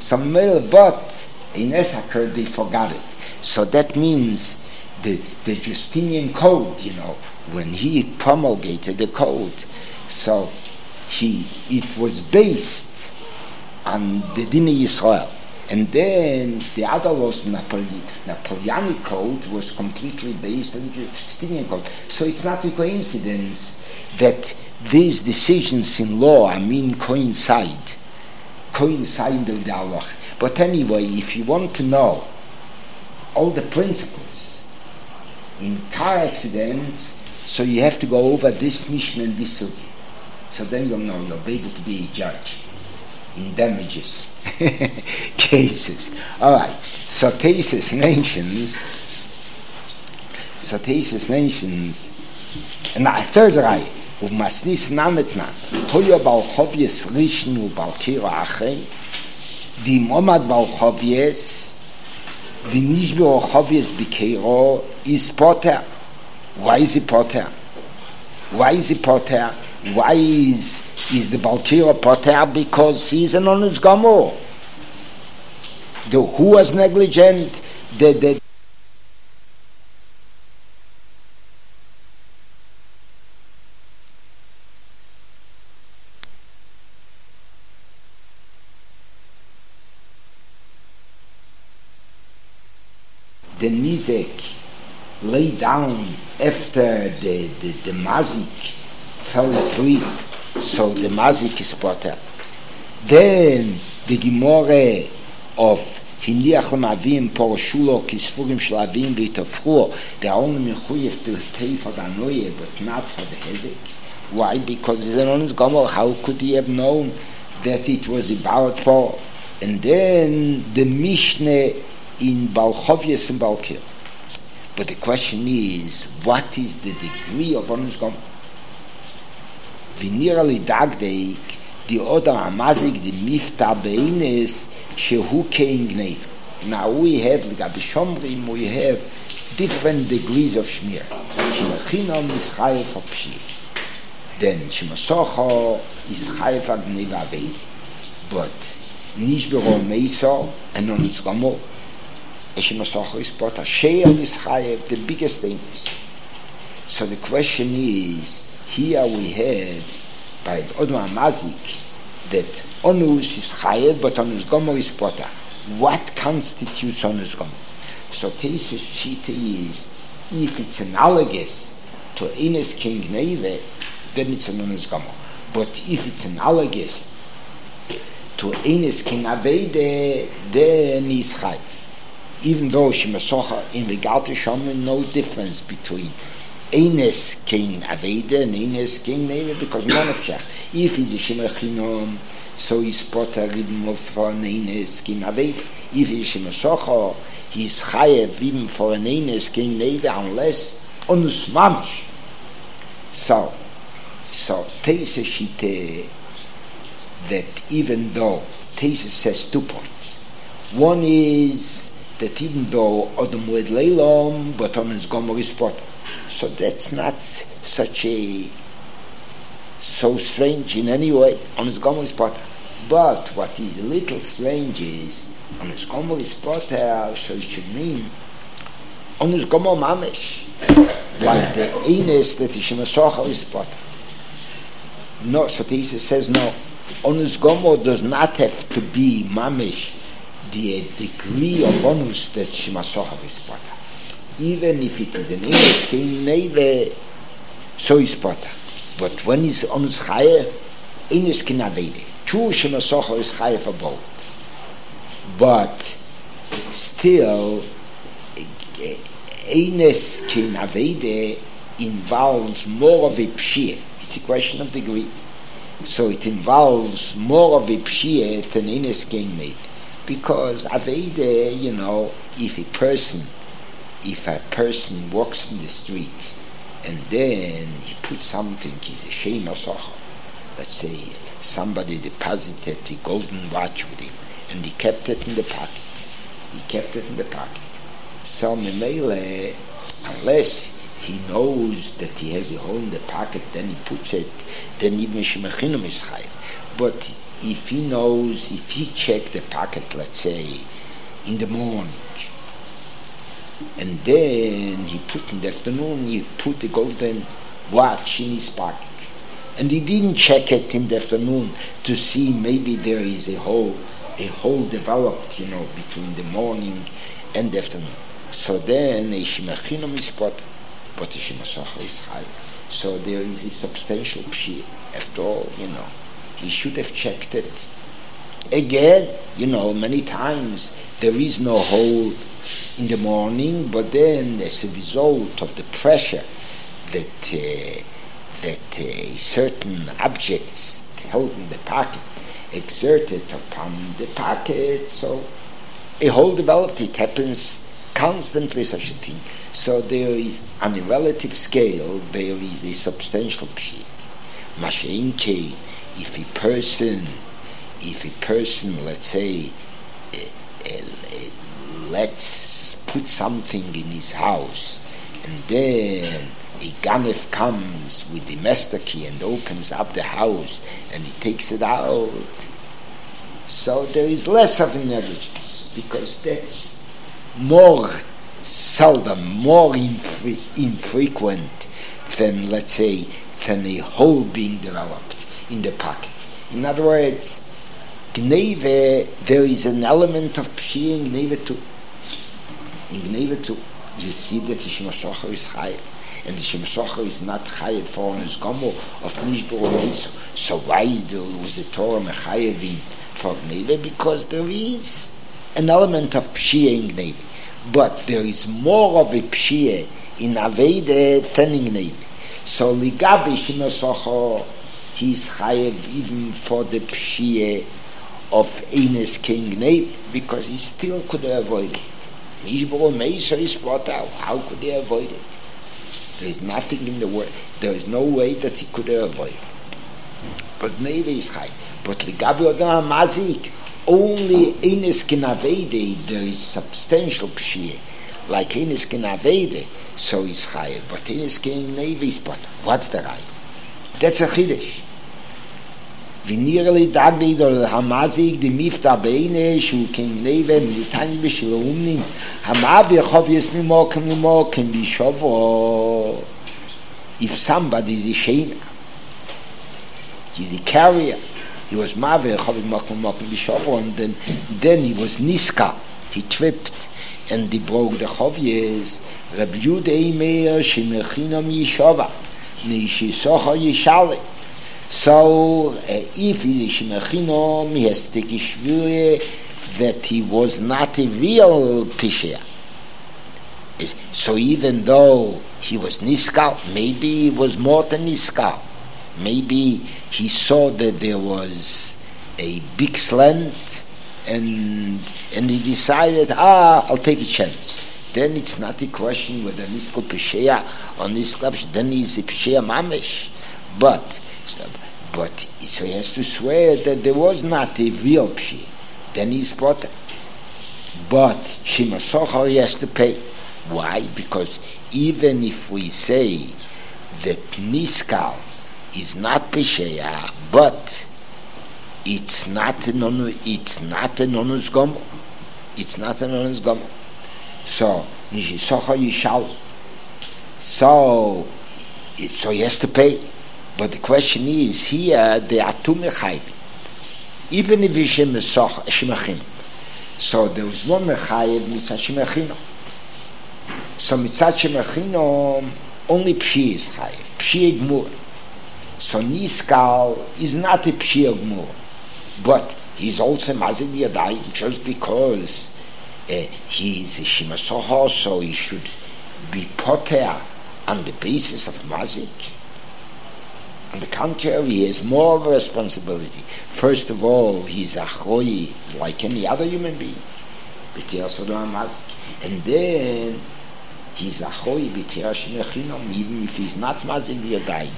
but in Esakar they forgot it. So that means the Justinian Code, when he promulgated the code, so it was based on the Din Yisrael. And then the other laws, Napoleonic Code, was completely based on the Justinian Code. So it's not a coincidence that these decisions in law, coincide with the Allah. But anyway, if you want to know all the principles in car accidents, so you have to go over this Mishnah and this Sugi. So then you'll be able to be a judge in damages cases. All right. So Tesis mentions, and a third ray, Masnis Nametna, Hoyo Balchovies Rishnu Balkira Ache, the Momad Balchovies, the Nishbo Chovies Bikeiro is Potter. Why is he Potter? Why is the Balkira Potter? Because he's an honest Gomor. Who was negligent? The Nizek lay down after the Mazik fell asleep, so the Mazik is potter. Then the Gemara of Hiniach L'Mavim Poroshulo Kisfurim Shlavim V'Tofruo, they are only mechuyev to pay for the Anoye but not for the Hezek. Why? Because he's an honest Gomor. How could he have known that it was about Paul? And then the Mishnah in Balchovies and Balkir. But the question is, what is the degree of honest Gomor? V'nirali dagdeik, the other amazik, the mifta beines, shehu kein gneiv. Now we have, like Abishomrim, we have different degrees of shmir. Shemachinam is chayev of pshir. Then Shemasocho is chayev of gneiv avei. But nishbero meiso, and honest Gomor. Shemasocho is potter. Sheil is chayev, the biggest thing is. So the question is, Here we have by Odom Mazik that onus is chayev, but onus gomor is potter. What constitutes onus gomor? So Teis's shita is, if it's analogous to Eines King Neve, then it's an onus gomor. But if it's analogous to Eines King Avede, then it's chayev. Even though Shemasocha in the Galta Shomen, no difference between Eines King Aveda and Eines King Neve, because none of Shach. If he's a Shemachinom, so he's potter even for an Eines King Aveda. If he's Shemasocha, he's chayev even for an Eines King Neve, unless onus mamish. So Teisa Shite, that even though Teisa says 2 points. One is that even though Odom Moed Leilom, but onus gomor is potter. So that's not so strange in any way. Onus gomor is potter. But what is a little strange is onus gomor is potter, so it should mean onus gomor mamish, like the Eines that is Shemasocha is potter. No, so Teisa says no. Onus gomor does not have to be mamish the degree of onus that Shemasocha is potter. Even if it is an Eines King Neve, so is potter. But when it's onus chayev, Eines King Avede. True, Shemasocha is chayev for both. But still, Eines King Avede involves more of a pshia. It's a question of degree. So it involves more of a pshia than Eines King Neve. Because Avede, if a person walks in the street and then he puts something, he's a Shemasocha. Let's say somebody deposited the golden watch with him and he kept it in the pocket. So Memele, unless he knows that he has a hole in the pocket, then he puts it, then even Shemachinum is chayev. But if he knows, if he checked the pocket, let's say, in the morning, and then he put in the afternoon, he put the golden watch in his pocket, and he didn't check it in the afternoon to see maybe there is a hole developed, between the morning and the afternoon. So then a Shemachinum is potter, but a Shemasocha is chayev. So there is a substantial pshia. After all, he should have checked it. Again, many times there is no hole in the morning, but then as a result of the pressure that certain objects held in the pocket exerted upon the pocket, so a hole developed. It happens constantly, such a thing. So there is, on a relative scale, there is a substantial pshia. Masha'inke, if a person, let's say, let's put something in his house, and then a ganef comes with the master key and opens up the house, and he takes it out. So there is less of a negligence, because that's more seldom, more infrequent than, let's say, than a hole being developed in the pocket. In other words, Gneve, there is an element of pshia in Gneve too. In Gneve too, you see that the Shemasocha is chayev, and the Shemasocha is not chayev for onus gomor of Nishbor Meiso. So why was the Torah mechayevin for Gneve? Because there is an element of pshia in Gneve, but there is more of a pshia in Avede than in Gneve. So ligabi Shemasocha, he's chayev even for the pshia of Eines King Neve, because he still could avoid it. Nishbor Meiso is brought out. How could he avoid it? There is nothing in the world. There is no way that he could avoid it. But Neve is chayev. But ligabi Odom Mazik, only Eines King Avede, there is substantial pshia. Like Eines King Avede, so is chayev. But Eines King Neve is brought. What's the right? That's a chiddush. ונראה דגלי דול המזיק דמיפתא בעיני שהוא כנבא מליטני בשלומנים המאב יחוב יסמי מוקם למוקם בישובו. if somebody is a Shena, he's a carrier. He was Maver, and then he was Niska. He tripped, and he broke the Chovyes. Rabbi Yehuda Eimer, Shemechinam Yeshova, Nishisocha Yeshale. So, if he's a Shemechinam, he has to take a shvure that he was not a real Pishya. So even though he was Niskal, maybe he was more than Niskal. Maybe he saw that there was a big slant and he decided, I'll take a chance. Then it's not a question whether Niskal Pishya or Niskal Pishya, then he's a Pishya Mamish. But so he has to swear that there was not a real Pishya. Then he's brought. But Shimasocha he has to pay. Why? Because even if we say that Niskal is not Pesheya, but it's not an onus gomo. It's not an onus gomo. So Nishisocha Yishal. So he has to pay. But the question is here they are two mechayim. Even if it's Shemachin. So there was one mechayim mitzat Shemachin. So mitzat Shemachin only Pshi is chayiv. Pshi Gmur. So Niskal is not a Pshi Gmur. But he's also Mazik Yadayim just because he's a Shimasoha, so he should be poter on the basis of Mazik. On the contrary, he has more of a responsibility. First of all, he's a choy like any other human being. And then he's a choy even if he's not mazik yadayim,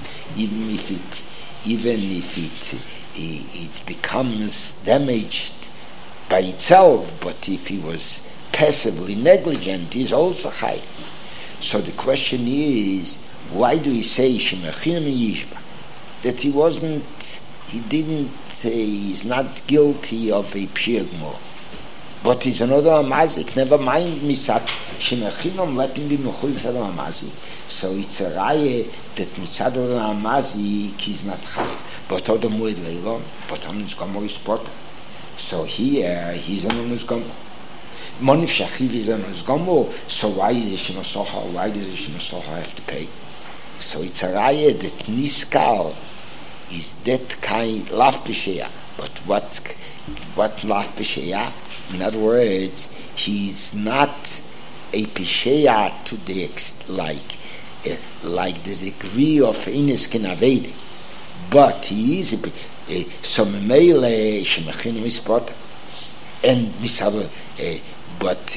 even if it becomes damaged by itself, but if he was passively negligent, he's also high. So the question is, why do we say shemachin yishba? That he's not guilty of a pshirgmor. But he's another amazik, never mind mitzat shemachinam, let him be mechuy mitzad amazik. So it's a raya that mitzad amazik is not chay. But other muid leilon, but onus gomor is potter. So here, he's an onus gomor. Monif shachiv is an onus gomor, so why is the shemasocha, why does the shemasocha have to pay? So it's a raya that niskal is that kind lav p'sheya. But what lav p'sheya? In other words, he's not a p'sheya to the like the degree of ines kenavedi, but he is a so memele shemachin mispot and misad but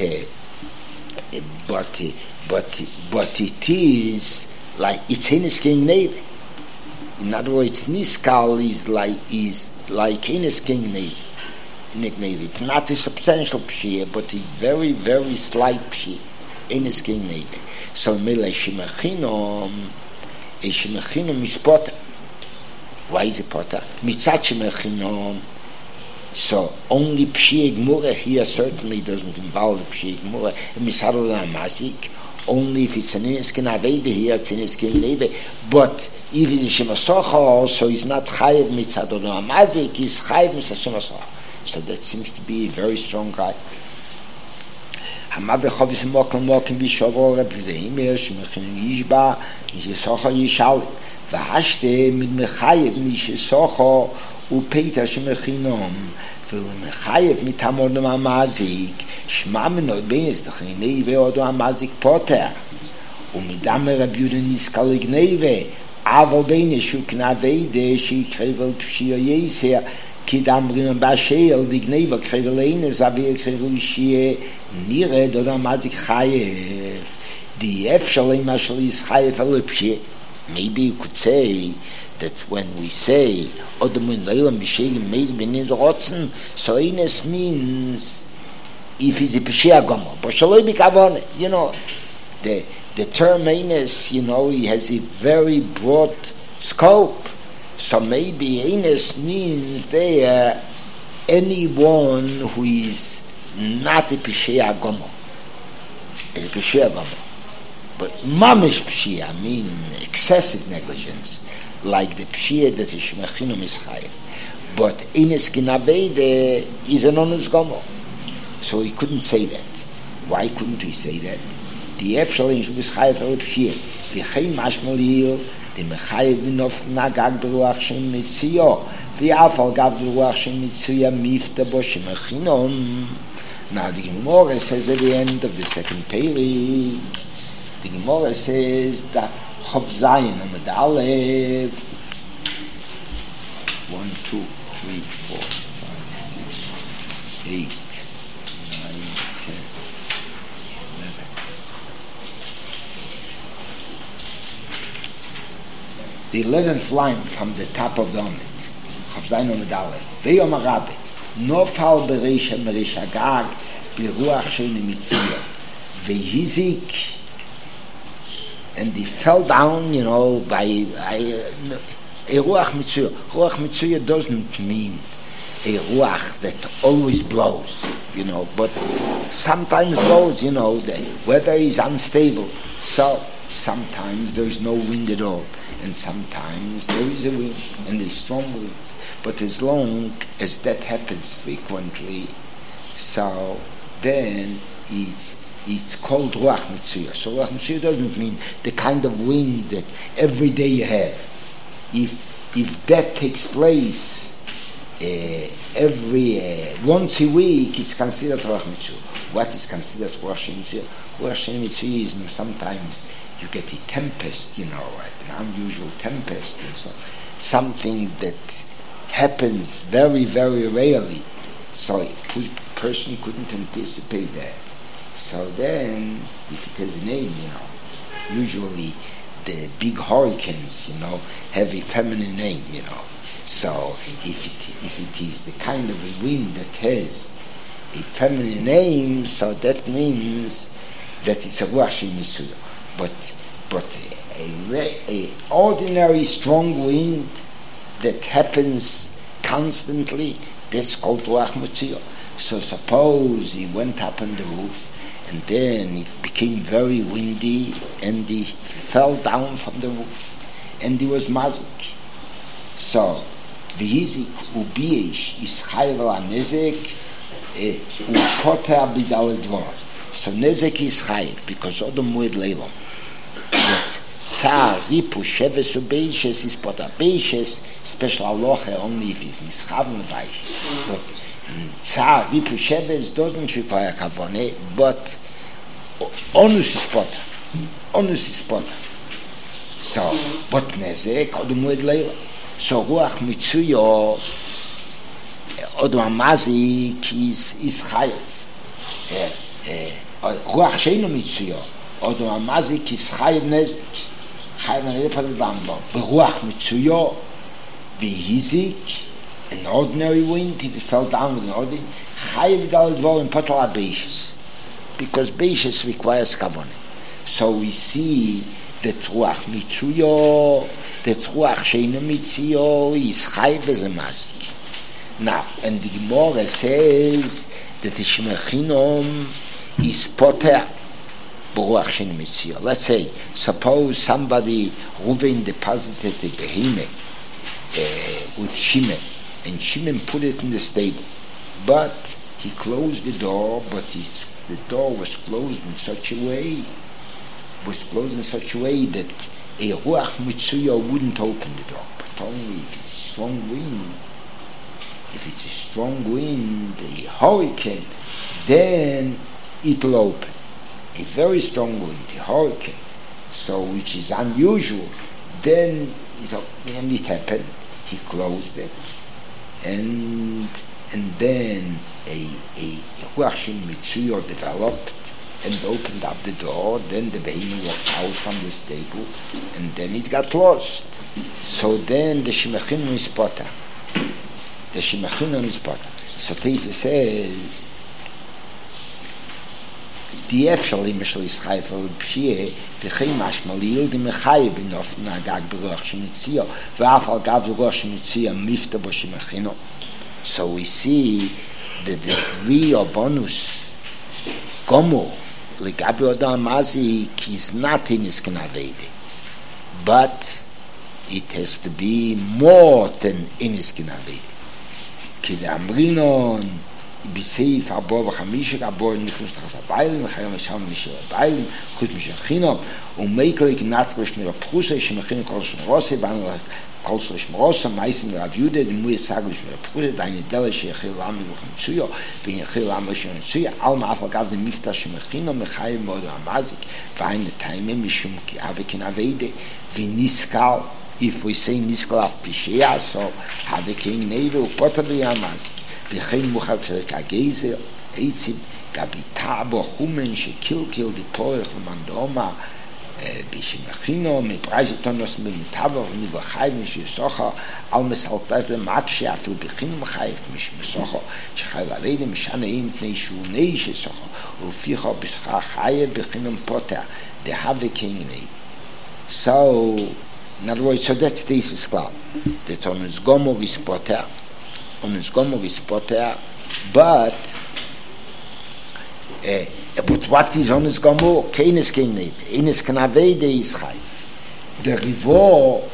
it is like it's ines king navy. In other words, Niskal is like Enes King Navy. It's not a substantial pshia, but a very, very slight pshia. Enes King Navy. So Mele Shemachinum is potter. Why is it potter? Mitzat Shemachinum. So only pshia gmura here certainly doesn't involve pshia gmura. Mitzat Amazik. Only if it's an Iniskin Aveda here, it's an Iniskin Neve. But if it's Shemasocha also, he's not Chayiv Mitzad Amazik, he's Chayiv Mitzad Shemasocha. So that seems to be a very strong guy. Hamav Chovis Mokel Mokel Vishovo Rabbi Eimer Shemachin Yishba Nishisocha Yishal V'hashte Mid Mechayiv Nishisocha Upeita Shemachinom ומחייב מתמודו המזיק שמע מנוד בינס תכניני ואודו המזיק פוטר ומדמה רבי יהודה נסקל לגניבה אבל בינס שהוא כנאווידה שיקרב על פשיע יסר כי דמרים בשל דגניבה קרב אינס אוויר קרב אישיה נראה דודו המזיק חייב די אפשר למה של ישחייב על פשיע. Maybe you could say that when we say Odamun Leilam B'Shelim Meiz B'Nin Rotzen, so Ines means if he's a Peshia Gomer, but Shaloi B'Kavone, the term Ines, he has a very broad scope. So maybe Ines means there anyone who is not a Peshia Gomer, is a Peshia Gomer. but mamish pshia, I mean excessive negligence, like the pshia that is shmechinum is chayiv. But ines ginavede is an honest gomo. So he couldn't say that. Why couldn't he say that? The efshalim should be chayiv for pshia. V'chein mashmalil, the mechayiv v'nof nagag beruach shem mitziyo. V'afal gav beruach shem mitziyo mifta bo shemechinum. Now the Gemara says at the end of the second peri, the Gemara says that Chav Zayin on the Aleph 1, 2, 3, 4, 5, 6, 8, 9, 10, 11. The 11th line from the top of the Amid, Chav Zayin on the Aleph. V'yom Arabe. נופל ברישה מריש הגג ברוח של מצויה והזיק and he fell down, you know, by a ruach mitzuya. Ruach mitzuya doesn't mean a ruach that always blows, you know, but sometimes blows, you know, the weather is unstable, so sometimes there is no wind at all, and sometimes there is a wind, and a strong wind. But as long as that happens frequently, so then it's called Ruach Mitzuya. So Ruach Mitzuya doesn't mean the kind of wind that every day you have. If that takes place every once a week, it's considered Ruach Mitzuya. What is considered Ruach Mitzuya? Ruach Mitzuya is sometimes you get a tempest, you know, an unusual tempest, and so something that happens very, very rarely. So a person couldn't anticipate that. So then, if it has a name, you know, usually the big hurricanes, you know, have a feminine name, you know. So if it is the kind of a wind that has a feminine name, so that means that it's a Ruach Mitzuya. But a ordinary strong wind that happens constantly, that's called Ruach Mitzuya. So suppose he went up on the roof, and then it became very windy, and he fell down from the roof, and he was mazik. So, v'hizik u'biyeish is chayav al nezek u'poter b'dal dvar. So nezek is chayav, because odom mued leilam. But Tsar, Ripu, Sheves, Beishes is poter. Beishes, special aloha only if it's mischaven weich. But Tsar, Ripu, Sheves doesn't require kavone, but onus is poter. Onus is poter. So, but nezek, odom mued leilam. So Ruach Mitzuya, odom amazik is chayav. Ruach sheinu Mitzuya, odom amazik is chayav nezek. Beruach Mitzuya, v'hizik, an ordinary wind, if it fell down with an ordinary, chayav b'dal dvar in poter beishes, because beishes requires kavanah. So we see that Ruach Mitzuya, that Ruach sheinu Mitzuya is chayav as a mazik. Now, and the Gemara says that the shmechinum is poter. Let's say, suppose somebody Reuven deposited a behemoth with Shimon, and Shimon put it in the stable, but he closed the door, but the door was closed in such a way that a Ruach Mitzuya wouldn't open the door, but only if it's a strong wind. If it's a strong wind, a hurricane, then it'll open. A very strong wind, a hurricane, so which is unusual, then it happened, he closed it, and then a Ruach Mitzuya developed and opened up the door, then the behemoth walked out from the stable, and then it got lost. So then the shmechinum is poter. The shmechinum is poter. So Teza says, the efshali mishli is chayav al pshia v'chei mashma liyil di mechayev b'nof nagag b'ruach shemitzia v'af al gav b'ruach shemitzia mifta bo shemechino. So we see the degree of onus gomo, Legabi Odam Mazik is not in his Kinavede, but it has to be more than in his Kinavede. Kide Amrinon, Biseif, Abor, Hamish, Abor, Nikus, Bailin, Hayam, Sham, Michel, Bailin, Kut Mishachino, Mekel, Natrish, Miraprusa, Shimachin, Kolson Rossi, Ban, Kolslish Rosa, Meissen, Ravude, the Muy Saglish, Miraprusa, Dine Delish, Hilami, Suyo, being Hilamish and Suya, Alma Afagav, the Mifta, Shimachino, Mechai, Modo Amazik, find the time, Mishum, Avikin Avede, Viniskal. If we say Niskal of Pishia, so have a king Nevel, Potterly Amazik. וכן מוכר פרק הגזר, עצים, גביתה חומן שקיל דיפורך למנדומה, בשמחינו, מפרייזיתונוס ממטבו ונבחי ומשסוחו, על מסלפת למקשה, אפילו בכינו מחייב משמסוחו, שחייב עלידי משנאים תני שוני שסוחו, ולפיכו בשכר חייב בכינו פוטר, דהווה קינגני. So, in other words, so that's this is cloud. That's on his gomor is poter. On his gomor is poter, but what is on his gomor? Keines king Ines kanavede is chayv. The Rivo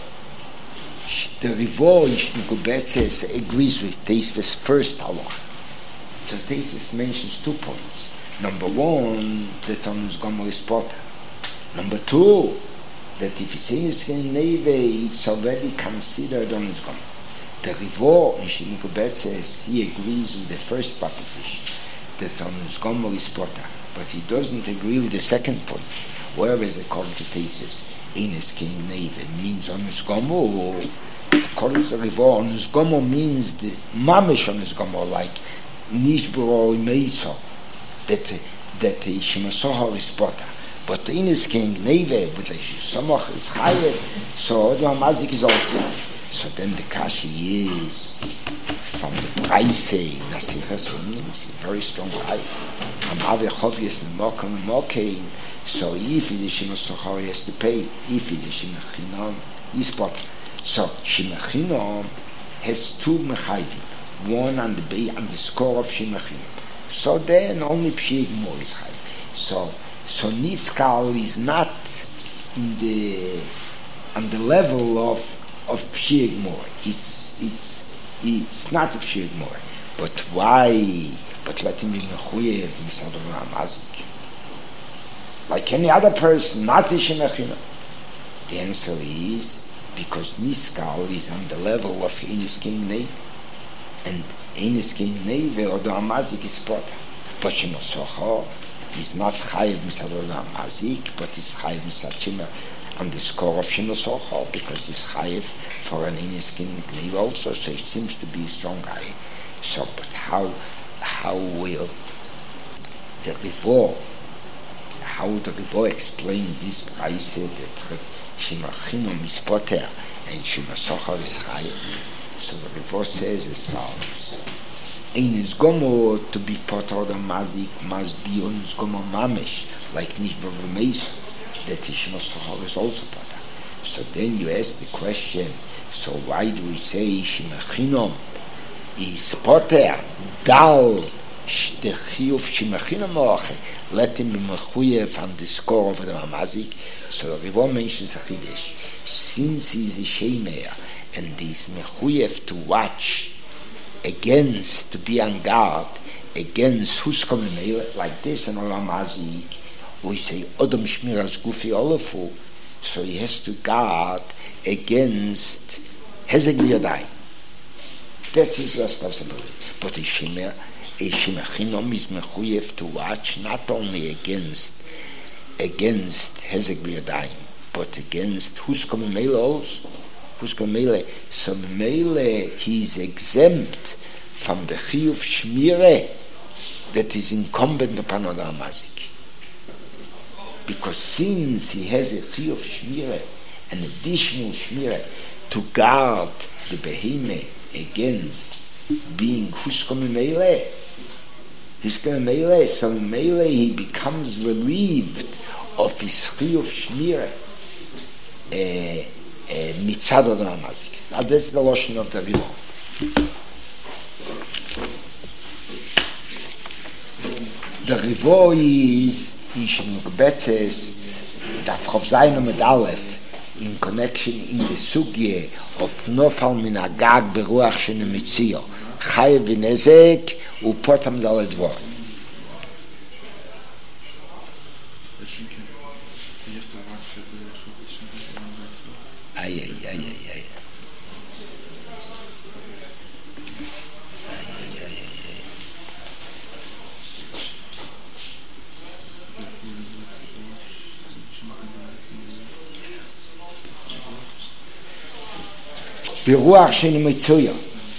Ishnukubetzes agrees with Teisves first halach. So Teisves mentions 2 points. Number 1, that on his gomor is poter. Number 2, that if it's in Neve, it's already considered on his gomor. The Rivo Ishnukubetzes, he agrees with the first proposition, that on his gomor is poter. But he doesn't agree with the second point. Whereas according to Tesis, Enes King Neve means on his gomor, according to Rivo, on his gomor means the mamish on his gomor, like Nishburo Meiso, that Shimasohar is poter. But Enes King Neve, but Shimach is Chayev, so Odom Mazik is also. So then the kashi is from the Braise Nasichas V'Nims, a very strong eye. Amave Chovius Mokein. So if it is Shimasochar, he has to pay. If it is Shimachinom, he's potter. So Shimachinom has 2 mechayvim, one on the score of Shimachinom. So then only Pshig more is chayv. So Niskal is not on the level of Pshig more. It's not a Pshig more. But why? But let him be mechuyev misadol mazik, like any other person, not a shemachina. The answer is because Niskal is on the level of Enes King Neve, and Enes King Neve or the Amazik is potter. But Shimasocho is not chayiv misadol mazik, but is chayiv misachima on the score of Shimasocho, because it's chayiv for an Enes King Neve also. So it seems to be a strong guy. So, but how will the Rivo explain this price that Shimachinom is poter and Shimasochar is chayiv? So the Rivo says as follows: Enes Gomor to be poter the mazik must be on his Gomor mamish, like Nishba V'Meis, that Shimasochar is also poter. So then you ask the question: so why do we say Shimachinom is poter? Dal the chiyuv Shimachinom moache. Let him be mechuyev on the score of the Mazik. So the Rivo mentions a chidesh. Since he is a shemer and is mechuyev to watch against, to be on guard against huskom meile, like this in Olam Mazik, we say Odom Shmiras Gufi Olefu. So he has to guard against Hezek B'Yadai. That's his responsibility. But a Shimachinom is mechuyev to watch not only against Hezek B'Yadai, but against Huskom Meile also. Huskom Meile. So Meile, he is exempt from the chiyuv Shmire that is incumbent upon Odom Mazik. Because since he has a chiyuv Shmire, an additional Shmire, to guard the behime against being Huskom Meile, so Meile he becomes relieved of his chiyuv Shmire mitzad Odom Mazik. Now that's the lashon of the Rivo. The Rivo is Ich Betzes, darf auf sein mit Aleph, in connection in the Sugye of Nofal min Agag beruach shene Mitzio, Chayev v'nezek upotam dal dvor. Ay. ברוח שנמצויה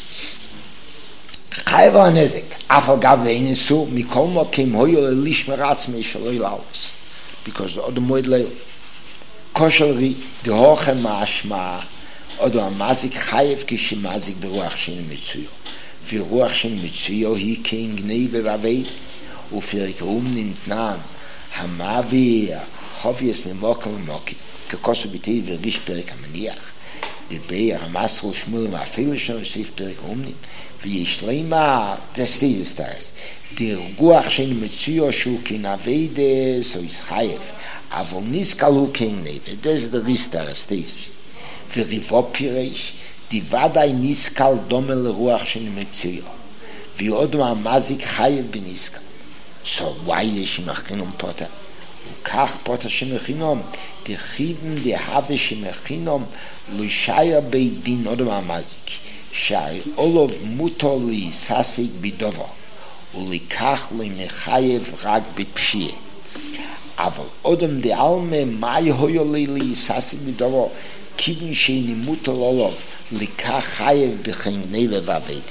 חייב הנזק אף אגב לאינסו מכל מוקים הויו ללישמר עצמי שלא ילאוס because עוד מועד ליל כושר רי דהוכם משמע עוד המזיק חייב כשמזיק ברוח שנמצויה ורוח שנמצויה היא כאינגני ובבית ופרק רום נתנן המעביר חובייס ממוקם ומוקים ככוסו ביתי ורגיש פרק המניח דבי המסרו שמור ואפילו שלו סעיף פרק אומנים ויש לימה דסטיזס תרס דרגוח שנמצאו שהוא כנבדס או ישחייב אבל ניסקל הוא כנבד דס דריסטרס תיזס וריבו פירש דיוודאי ניסקל דומה לרוח שנמצאו ועוד מהמזיק חייב בניסקל so why שמחינום פוטר וכך פוטר שמחינום דחיבן דהווה שמחינום לוישאיה בית דין עוד מהמזיק שהרי אולוב מוטו להיססיק בדובו ולקח למחייב רק בפשיעה אבל אודם דעלמה מה יהיו לי להיססיק בדובו כיוון שאיני מוטו אולוב לקח חייב בחנגני ובעבד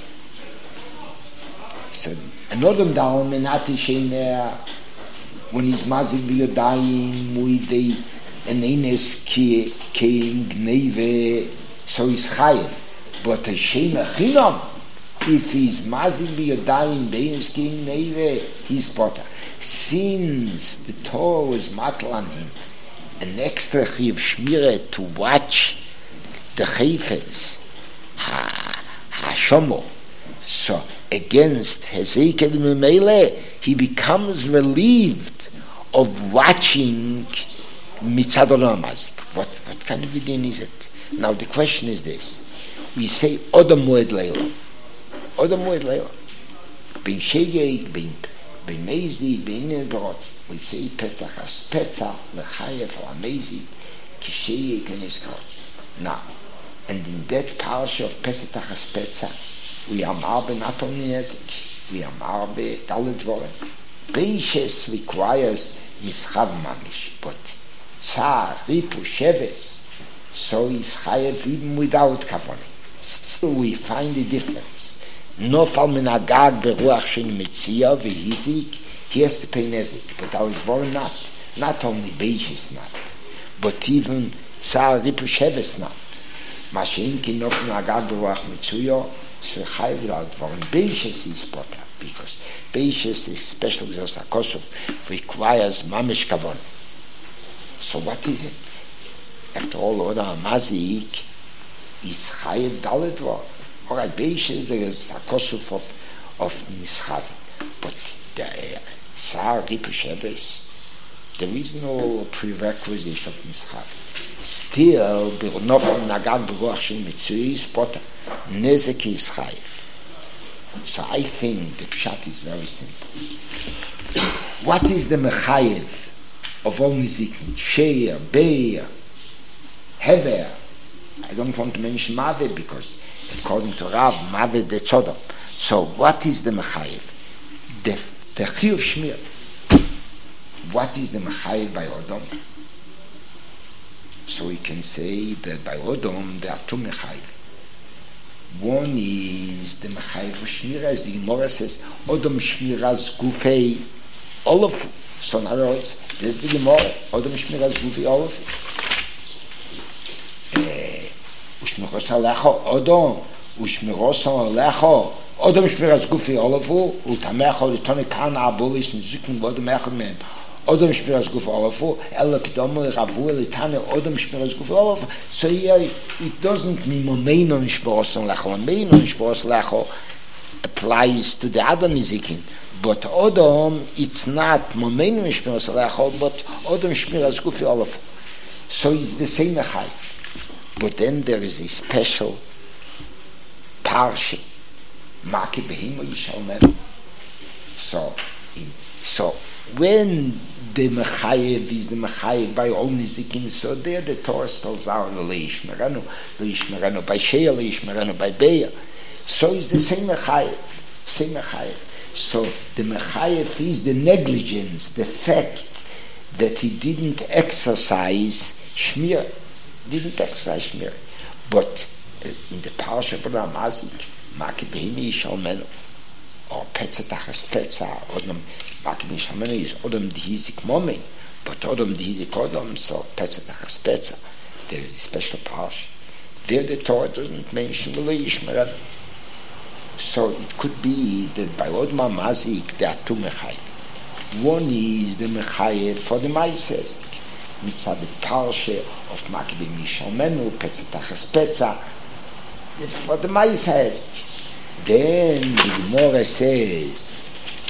an odem da'alma nati sheiner when he's mazik biyodayim muidei and eines kein gneve so is chayev but a shemer chinam if he's mazik biyodayim eines kein gneve he's potter since the Torah was matal on him an extra chiv shmire to watch the chayfetz ha shomo so against Hezekiel Memele, he becomes relieved of watching Mitzad Olam Mazik. What kind of idea is it? Now the question is this. We say Odom Moed Leila. Odom Moed Leila. Ben Shegeg, Ben Mezi, Ben Berot. We say Pesach as Pesach, Lechayef or Mezi, Kishegeg and Eskrotz. Now, and in that parasha of Pesach as Pesach, we are marbe not only Nezik, we are marbe Dalet Dvorim. Beishes requires Yischav Mamish, but Tzar, Ripu, Sheves, so is Chayev even without Kavoni. Still we find a difference. Nofal min Agag beruach shen Metzia v'Hizik, he has to pay Nezik, but Dalet Dvorim not. Not only Beishes not, but even Tzar, Ripu, Sheves not. Mashin ki nofal min Agag beruach Metzia, so Chayev Dvorim Beishes is potter because Beishes is special because Akosov requires Mamish Kavon. So what is it? After all, Oda Mazik is Chayev Dalet Dvorim. All right, Beishes there is Akosov of Nischav, but the Tzar Ripu Sheves there is no prerequisite of Nischav. Still, Nofal Nagad Beruach Shem Mitzui is potter. Nezek is Chayev. So I think the pshat is very simple. What is the mechayev of all Nezikin? Sheir, Beir, Hever. I don't want to mention Maveh because according to Rav, Maveh the Tzodom. So what is the mechayev? The Chiyuv Shmir. What is the mechayev by Odom? So we can say that by Odom there are two mechayev. One is the Mechayev Shmira, as the Gemara says, Odom Shmira's Gufei Olafu. So in other words, there's the Gemara, Odom Shmira's Gufei Olafu. Ushmiros Alecho, Odom, Ushmiros Alecho, Odom Shmira's Gufei Olafu, Ultamecho, Litone Kana Abolish, Nizukin Vodom Echad Mem. Odom Shmiras Guf Olafu, Ela Kedomo Ravu Litane Odom Shmiras Guf Olafu. So here it doesn't mean Meinon Shboros Lecho. Meinon Shboros Lecho applies to the other Nizikin. But Odom, it's not Momenu Shmiras Alechol, but Odom Shmiras Gufi Olaf. So it's the same Chayiv. But then there is a special Parsha. Maki Behimo Yishalmenu. So when the Mechayev is the Mechayev by all Nizikin, so there the Torah spells out Leish Meranu, by Sheah, Leish Meranu, by Beya. So it's the same Mechayev. So the Mechayev is the negligence, the fact that he didn't exercise Shmir. But in the Parsha of Ramazik, Maki Behimi Yishalmenu, or Petzatachas Petza, Odom Maki Yishalmenu is Odom Dihizik Momi, but Odom Dihizik Odom, so Petzatachas Petza. There is a special Parsha. There the Torah doesn't mention Lo Yishmeran. So it could be that by Odom Mazik there are two Mechayev. One is the Mechayev for the Maises, Mitzad the Parsha of Maki Yishalmenu, Petzatachas Petza, for the Maises. Then the Gemara says,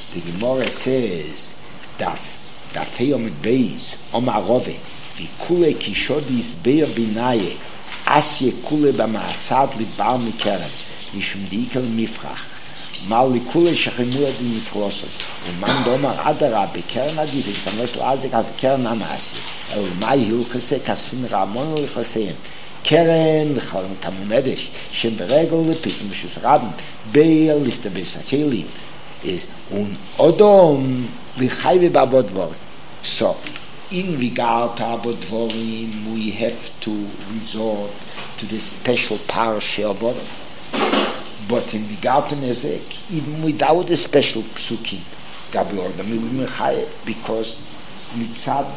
Daf Heyom Beis, Omar Rove, Vikule Kishodis Beir Binaye, Asye Kule Bamatzad Libar Mikerem, Mishum Dikel Mifrach, Mal Likule Shachimua Di Mitrosot, Uman Domar Adara Bekern Adif, Kames Lazik Avkern Amasi, El Mai Hilchase, Kasfin Ramon Lichasein, Keren Lechalm Tamunedish, Shem Beregel Lepitim Shus Rabin, Beir Lifta Besakelim, is un Odom Lichayve Babodvorim. So, in regard to Abodvorim, we have to resort to the special parasha of Odom. But in regard to Nezek, even without the special psukim, Gabi Odom will be Mechayev, because Mitzad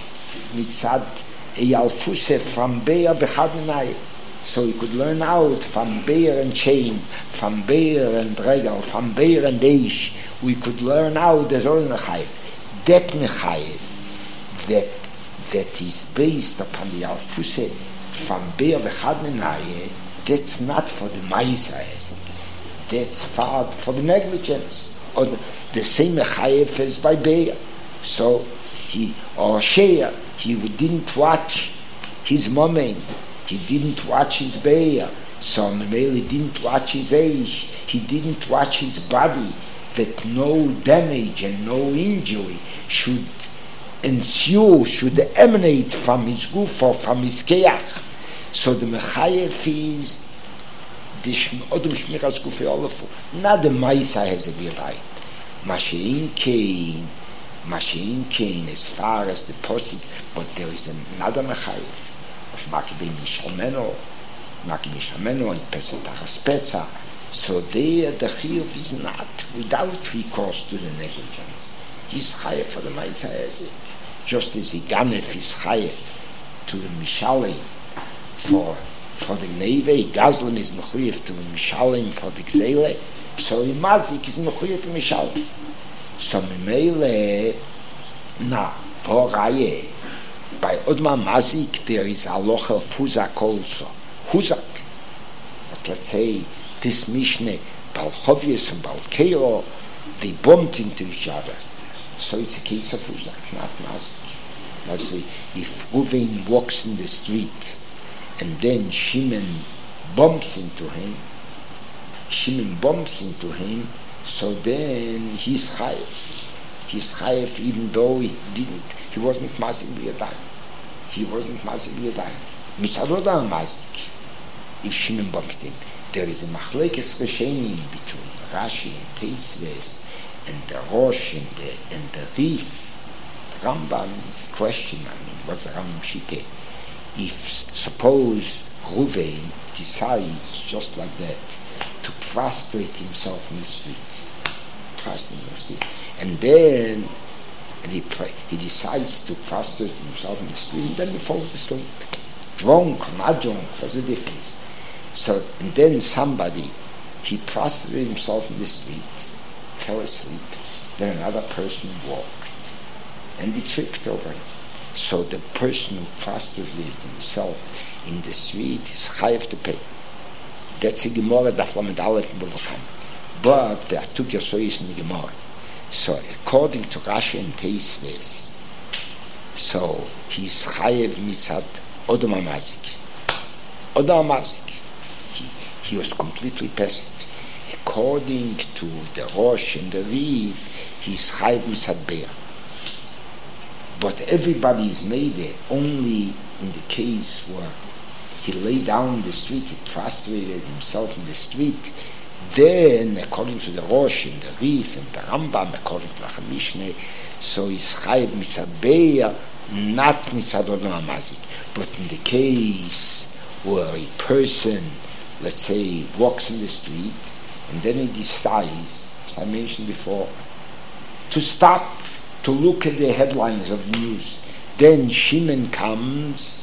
Eyal Fuse from Beir V'chad. So you could learn out from Beir and Chain, from Beir and Regal, from Beir and Eish. We could learn out the Zorin Mechayev. That Mechayev, that is based upon the Alfuse from Beir V'chad, that's not for the Ma'isa, that's for the negligence. Or the same Mechayev as by Beir. So Sheah, he didn't watch his Momen, he didn't watch his Be'er, so Memeli didn't watch his age, he didn't watch his body, that no damage and no injury should ensue, should emanate from his guf or from his keach. So the Mechayev is the Odom Shmiras Gufi Olafu, not the Maisa has a Birayit. Mashein Kain as far as the posik, but there is another Mechayev of Maki Yishalmenu and Pesach Petza. So there the Chiyuv is not without recourse to the negligence. He's Chayev for the Ma'aseh, just as the Ganef is Chayev to the Mishalim for the Neve, Gazlan is Mechuyev to the Mishalim for the Gzele, so the Mazik is Mechuyev to Mishalim. So Mimele, by Odma Mazik there is Aloha of Huzak also. Huzak. But let's say this Mishneh, Balchovius and Balkeiro, they bumped into each other. So it's a case of Huzak, not Mazik. Let's say if Ruvain walks in the street and then Shimon bumps into him, so then he's Chayev. He's Chayev even though he wasn't Mazik B'yadayim. Mitzadodam Mazik. If Shimon bumps him, there is a machlekes Rishonim between Rashi and Teisves and the Rosh and the Rif. The Rambam is a question, what's the Rambam Shite? If suppose Ruvain decides just like that to prostrate himself in the street, and then he decides to prostrate himself in the street, and then he falls asleep. Drunk or not drunk, what's the difference? So, and then somebody, he prostrated himself in the street, fell asleep, then another person walked, and he tripped over him. So the person who prostrated himself in the street is chayav to pay. That's a Gemara Daf Lamed Aleph in Bava Kama. But there are two Gesoyis in the Gemara. So according to Rashi and Teisves, so he's chayev mitzad Odom HaMazik. Odom HaMazik. He was completely passive. According to the Rosh and the Riv, he's chayev mitzad Be'er. But everybody is made there only in the case where he lay down in the street, he prostrated himself in the street. Then, according to the Rosh and the Rif and the Rambam, according to the Mishneh, so he's chayev mitzad Be'er, not mitzad Odom HaMazik. But in the case where a person, let's say, walks in the street and then he decides, as I mentioned before, to stop to look at the headlines of the news, then Shimon comes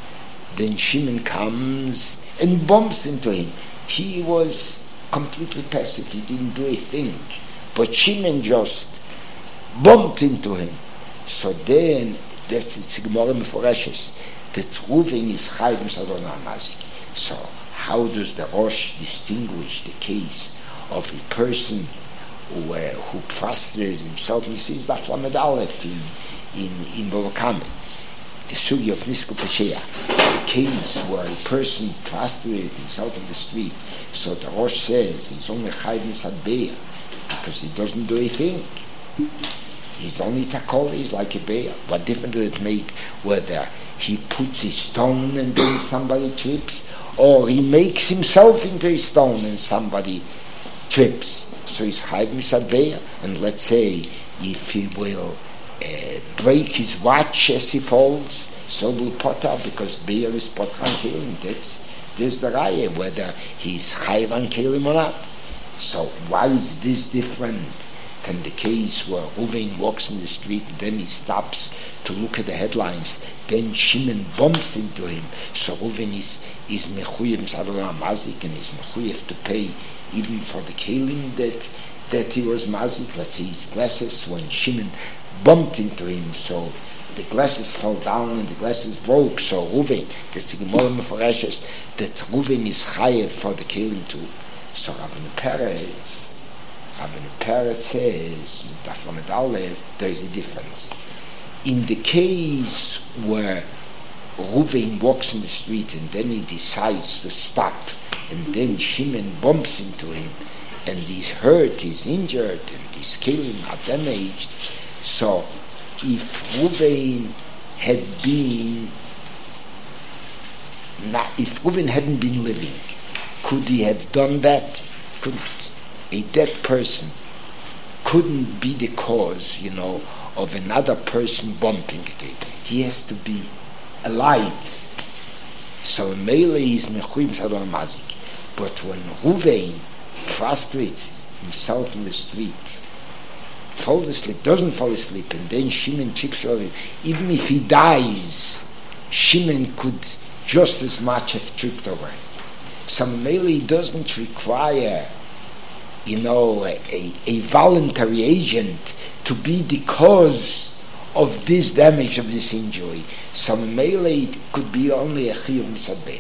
and bumps into him. He was completely passive, he didn't do a thing, but Shimon just bumped into him. So then, it's Gemara Meforeshes, that Reuven is chayev mitzad Odom HaMazik. So how does the Rosh distinguish the case of a person who prostrated himself? He says that Lamed Aleph in Bava Kama, the sugi of Nisko Pesheah, the case where a person prostrated himself in the street. So the Rosh says he's only chayev mitzad Be'er because he doesn't do a thing. He's only takol, he's like a bear. What difference does it make whether he puts a stone and then somebody trips, or he makes himself into a stone and somebody trips? So he's chayev mitzad Be'er. And let's say if he will break his watch as he falls, so will Potter, because Be'er is Potter and Kelim. That's the raya, whether he's chayev and Kelim or not. So why is this different than the case where Reuven walks in the street and then he stops to look at the headlines, then Shimon bumps into him? So Reuven is mechuyev mitzad Odom HaMazik, and is mechuyev to pay even for the kelim that he was mazik. Let's say his glasses, when Shimon bumped into him, so the glasses fell down and the glasses broke. So Reuven, that's the Gemara Meforeshes, that Reuven is chayev for the kelim too. So Rabbeinu Peretz says, there is a difference. In the case where Reuven walks in the street and then he decides to stop, and then Shimon bumps into him, and he's hurt, he's injured, and his kelim are damaged. So if Reuven hadn't been living, could he have done that? Couldn't. A dead person couldn't be the cause, of another person bumping into it. He has to be alive. So Mele is mechuyev mitzad Odom HaMazik. But when Reuven prostrates himself in the street, falls asleep, doesn't fall asleep, and then Shimon trips over him, even if he dies, Shimon could just as much have tripped over him. So Mele doesn't require a voluntary agent to be the cause of this damage, of this injury. So Mele could be only a chayev mitzad Be'er.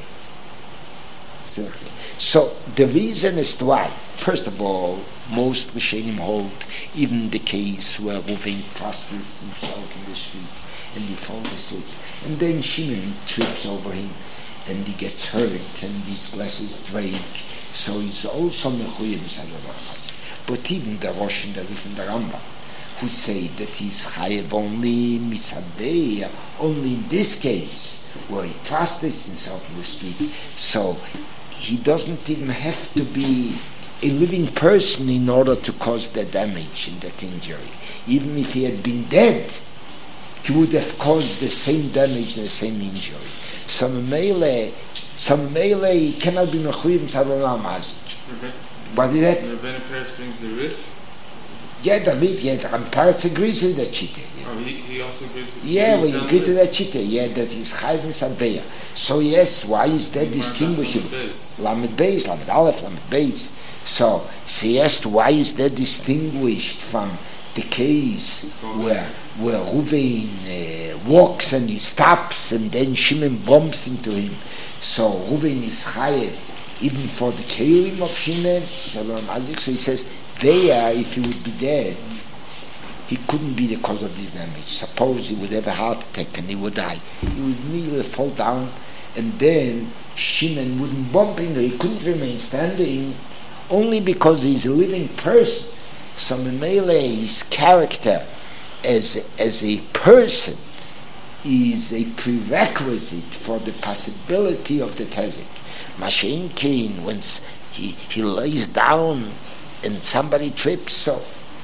So the reason as to why, first of all, most Rishonim hold even the case where Reuven prostrates himself in the street and he falls asleep, and then Shimon trips over him and he gets hurt and his glasses break. So he's also mechuyev mitzad Odom HaMazik. But even the Rosh and the Rif and the Rambam, who say that he's chayev only mitzad Be'er, only in this case where he prostrates himself in the street, so he doesn't even have to be a living person in order to cause that damage and that injury. Even if he had been dead, he would have caused the same damage and the same injury. So Mele cannot be mechuyev mitzad Odom HaMazik. What is that? Rabbeinu Peretz brings the Rif? Yeah, the Rif, the Peretz agrees with that shita. Oh, he also agrees with he agrees with that shita, that he's chayev mitzad Be'er. So yes, why is that distinguishable? Lamed Beis, Lamed Aleph, Lamed Beis. So yes, why is that distinguished from the case where Reuven walks and he stops and then Shimon bumps into him? So Reuven is chayev even for the Kelim of Shimon, so he says, there, if he would be dead, he couldn't be the cause of this damage. Suppose he would have a heart attack and he would die. He would immediately fall down, and then Shimon wouldn't bump into him. He couldn't remain standing only because he's a living person. So Memele, his character as a person is a prerequisite for the possibility of the Tezik. Mashen Kain, when he lays down and somebody trips, so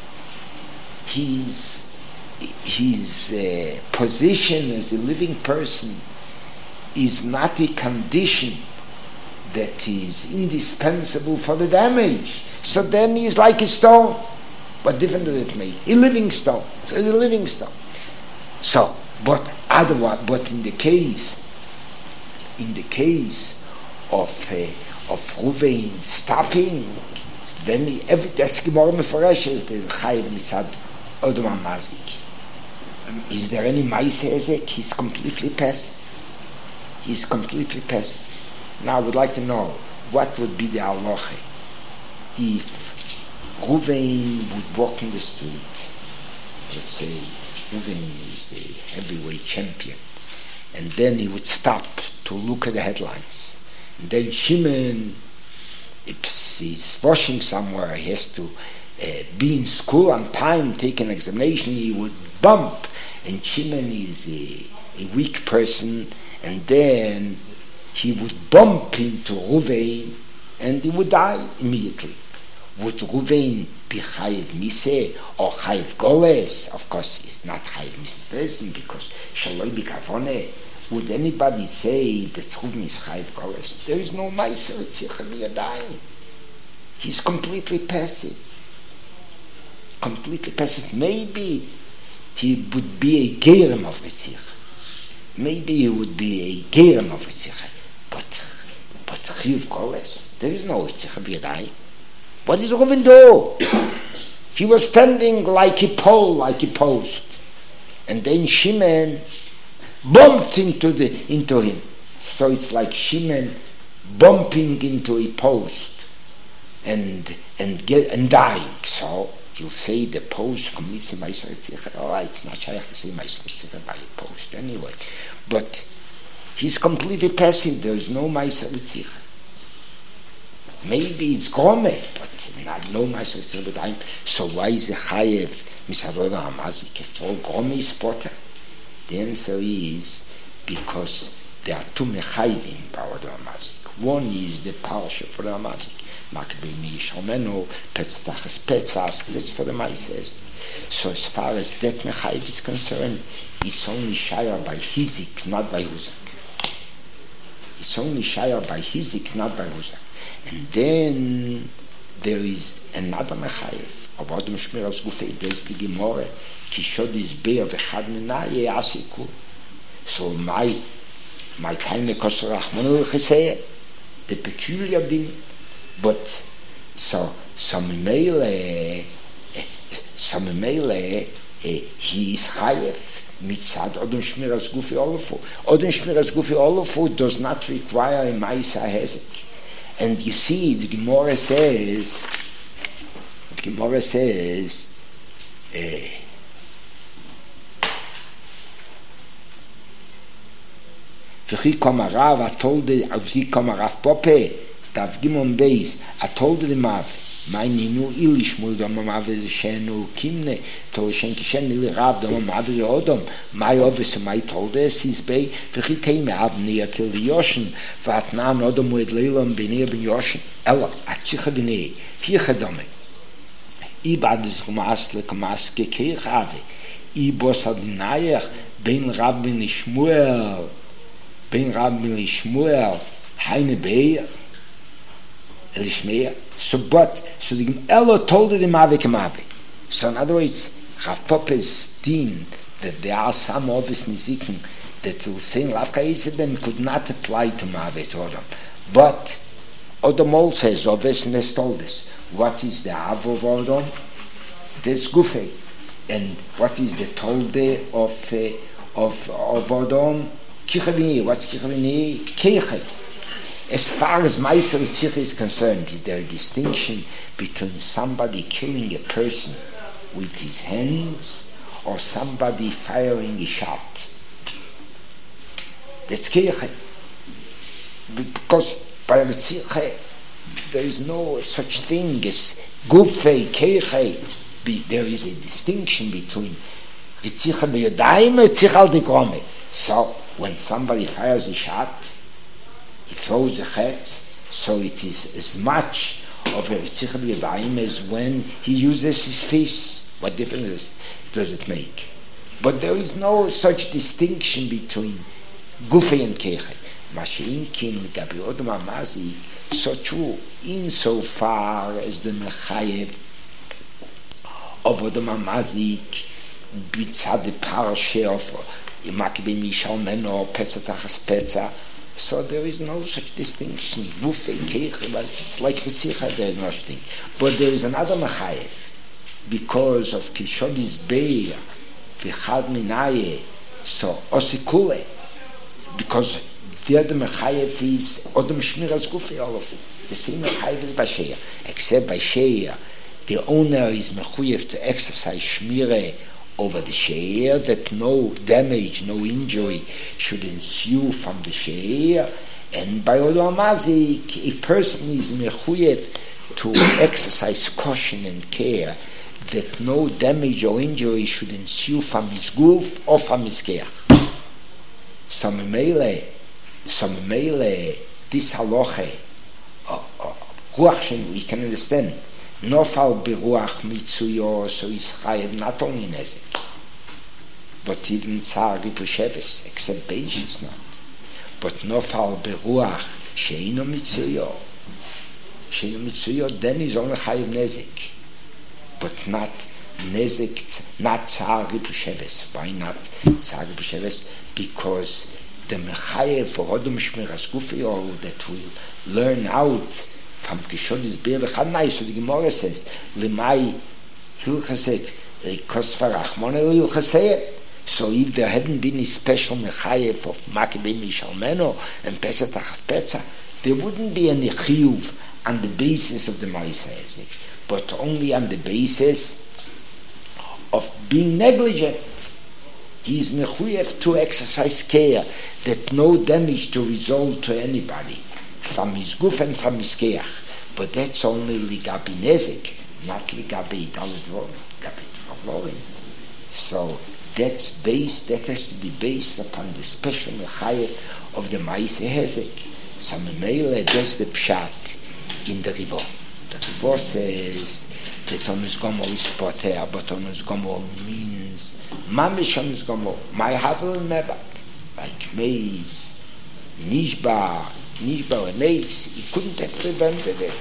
his position as a living person is not a condition that is indispensable for the damage. So then he's like a stone. What difference does it make? A living stone. He's a living stone. So, but in the case of Ruvain stopping, then that's Gemara Meforesh is the Chayiv Misad Odom HaMazik. Is there any Maise Ezek? He's completely passive. Now I would like to know what would be the halacha if Ruvain would walk in the street. Let's say Ruvain is a heavyweight champion, and then he would stop to look at the headlines. And then Shimon, if he's washing somewhere, he has to be in school on time, take an examination, he would bump. And Shimon is a weak person, and then he would bump into Ruvain, and he would die immediately. Would Ruvain be Chayiv Mise or Chayiv Goles? Of course, he's not Chayiv Mise person because Shaloi B'Kavone. Would anybody say that Ruvain is Chayiv Goles? There is no Meiser Tzircha Miyadayim. He's completely passive. Maybe he would be a Gerem of Tzircha. But Chayiv Goles, there is no Tzircha Miyadayim. What does Reuven do? He was standing like a pole, like a post, and then Shimon bumped into him. So it's like Shimon bumping into a post and dying. So you'll say the post commits a Meiser Tzircha. All right, it's not shaykh to say Meiser Tzircha by a post anyway. But he's completely passive. There is no Meiser Tzircha. Maybe it's Gome, but not no Meiser Tzircha. So why is the Chayev Misavoda Hamazik? If all Gome is potter, the answer is because there are two Mechayvim by Oda Hamazik. One is the Parsha for the Hamazik. Makbei Mishomeno, Petztachas Petzas, that's for the Meiser. So as far as that Mechayv is concerned, it's only Shire by Hizik, not by Huzak. And then there is another Mechayev of Adam Shmiras Gufei. There's the Gemara Kishod is Be'er V'chad Menaye Asiku. So my time Kosher Rachmanu L'Cheseyeh, the peculiar din. But so Memele he is Chayev Mitzad Adam Shmiras Gufei Olofu. Adam Shmiras Gufei Olofu does not require a Ma'isa Hezek. And you see, the Gemara says, V'chi Komarav, I told the V'chi Komarav Pope, Tav Gimon Beis, I told the Mav, my Ninu Ilish Muldam Mav is Shenu Kimne, Tol Shenki Shen Ili Rav, Dom Mav is Odom, my office, my told us is Bei, V'chi Teime Av Nia Til Yoshin, Vatnan Odom Ued Leilam B'nei Ben Yoshin, Ella, Atchicha B'nei, Hicha Dome, Ibad is Chumas Lekamas Gekeich Ave, Ibos Adinayach, Ben Rav Ben Ishmuel, Heine Beir, Elishmeir. So the Elo told the Mavik. So in other words, Rav Poppe's din that there are some obvious nizikin that will say in Lavka Yisrael could not apply to Mavik Odom. But Odom also has obviousness told us. What is the Av of Odom? That's Gufei. And what is the Tolde of Odom? Kichavini. What's Kichavini? Keiche. As far as Ma'aser Ritzicha is concerned, is there a distinction between somebody killing a person with his hands or somebody firing a shot? That's Keiche. Because by Ritzicha, there is no such thing as Gufei, Keiche. There is a distinction between Ritzicha b'yadayim and Ritzicha al dikrome. So, when somebody fires a shot, he throws a chet, so it is as much of a Ritzicha b'yadayim as when he uses his fist. What difference does it make? But there is no such distinction between Gufei and Keiche. Masha'inkin l'gabi Odom HaMazik, so true insofar as the Mechayev of Odom HaMazik bitzad the parashe of Makibim Mishal Meno, Petza Tachas Petza. So there is no such distinction. Gufei, Keiche, but it's like Ritzicha, there is no such thing. But there is another Mechayev, because of Kishodis Beir, V'chad Minaye, so Osikule, because there the Mechayev is Odom Shmiras Gufei, all of it. The same Mechayev is by Sheia, except by Sheia, the owner is mechuyev to exercise shmire over the sheir, that no damage, no injury should ensue from the sheir. And by Odom HaMazik, a person is mechuyev to exercise caution and care that no damage or injury should ensue from his guf or from his keach. So memele, this halacha, ruach we can understand. Nofal beruach mitzuyo, so is chayev not only nezek, but even tzar ripusheves, except beish is not. But nofal beruach sheino mitzuyo, then is only chayev nezek, but not nezek, not tzar ripusheves. Why not tzar ripusheves? Because the mechayev for Odom Shmiras Gufei that we learn out from Kishodis Beir V'chadnai, so the Gemara says, L'mai Hilchasek Kosvar Achmon Hilchasek. So if there hadn't been a special Mechayev of Makibim Mishal Meno and Pesach Tachas Petza, there wouldn't be any Chiyuv on the basis of the Ma'aser Hezek, but only on the basis of being negligent. He is mechuyev to exercise care that no damage to result to anybody from his guf and from his keach. But that's only ligabi nezek, not ligabi dalit. So that has to be based upon the special mechayev of the Ma'aser Hezek. So memele, that's the pshat in the Rivo. The Rivo says that onus gomor is poter, but onus gomor means mamish onus gomor, my havel mebat, like maize, nishba and maize. He couldn't have prevented it.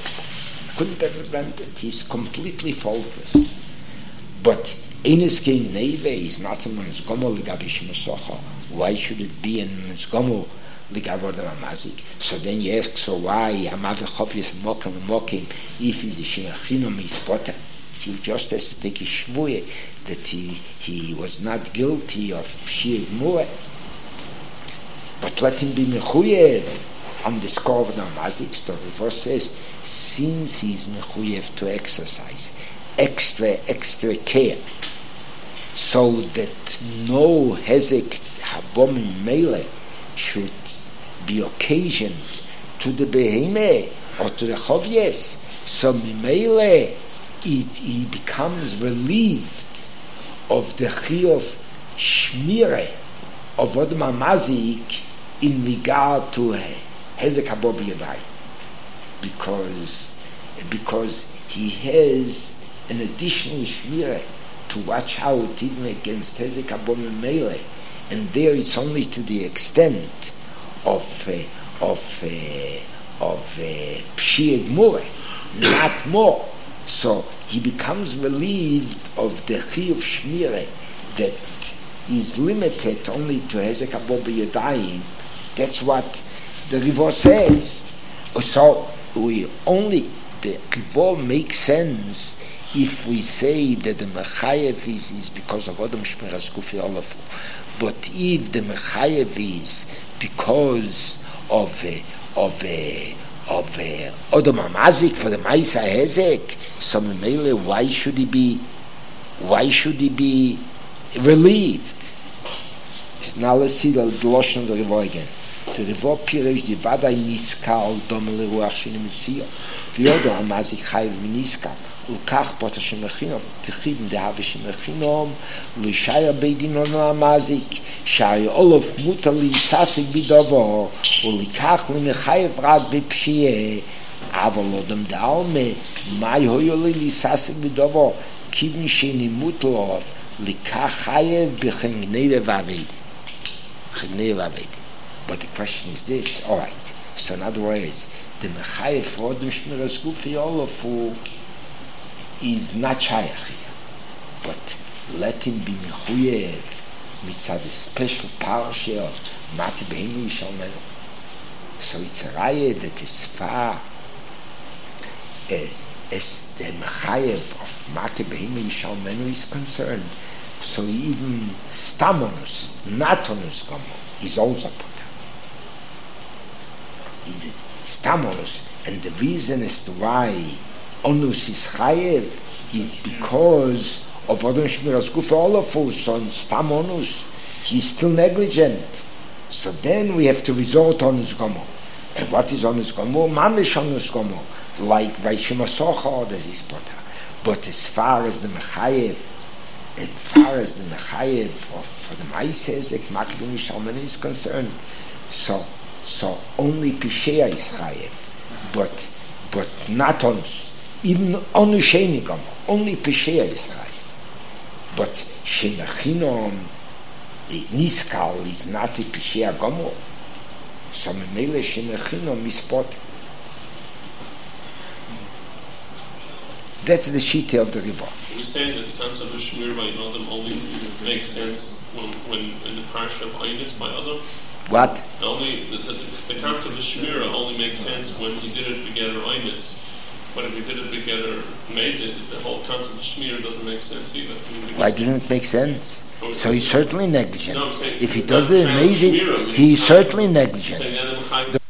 He's completely faultless. But Eines Kein Neve is not a onus gomor ligabi shemasocha. Why should it be an onus gomor ligabi Odom HaMazik? So then you ask, so why Amav Chofias mocking if he's a shemachinam is poter? He just has to take a shvuah that he was not guilty of pshir gmura, but let him be mechuyev on the score of Odom HaMazik. So the verse says, since he's mechuyev to exercise extra care, so that no hezek habom mele should be occasioned to the behemeh or to the chovyes, so mimele he becomes relieved of the chiyuv shmire of Odom HaMazik in regard to hezek habo b'yadayim, because he has an additional shmire to watch out even against hezek habo mimele, and there it's only to the extent of pshir gmura, not more. So he becomes relieved of the chiyuv shmire that is limited only to hezek habo b'yadayim. That's what the Rivo says. So the Rivo makes sense if we say that the mechayev is because of Odom Shmiras Gufei Olafu. But if the mechayev is because Odom Amazik for the Maisa Hezek. So Mele, why should he be relieved? Now let's see the Lashon of the Rivo again. The Rivo Pirish the Vada Niskal Domele Ruach Shini Mitzio. V'Odom Amazik Chayiv Miniskal. Ulkach Poter Shemechinom Tichivim Dehave Shemechinom L'Shaya Beidin Ono Amazik Shari Olof Mutali Tasik Bidovo Ulikach L'Mechayev Rad Bepshie Aval Odom Da'alme Mai Hoyoli L'Sasik Bidovo Kivin Sheni Mutlov Likach Chayev B'Chengnei Vavedi. But the question is this, all right, so in other words, the Mechayev for the Shmiras Gufi Olofu is not Shayach here, but let him be Mechuyev mitzad the special parasha of Mati Behemu Yishalmenu. So it's a raya that is far as the Mechayev of Mati Behemu Yishalmenu is concerned. So even Stamonus, Natonus Gomo, is also put. Stamonus, and the reason as to why Onus is Chayev is because of Odom Shmiras Guf Olafus, so in Stamonus, he's still negligent. So then we have to resort to Onus Gomo. And what is Onus Gomo? Mamish Onus Gomo, like by Shemasocha, that is Potter. But as far as the Mechayev, for the Maises, Maklim Yishalmen is concerned, so only Pishea is Chayev, but not Onus. Even Onu Sheni Gomo, only Pishea is Chayev. But Shemechinom Niskal is not a Pishea Gomo. So Memele Shemechinom is Potter. That's the shita of the Riva. Are you saying that the concept of Shemir by Adam only makes sense when in the parsha of Eidos by Adam? What? Only the concept of Shemira only makes sense when he did it together Eidos. But if he did it together Mezid, the whole concept of Shemira doesn't make sense either. Why doesn't it make sense? So he's certainly negligent. No, I'm saying if he does it Mezid, he's certainly negligent.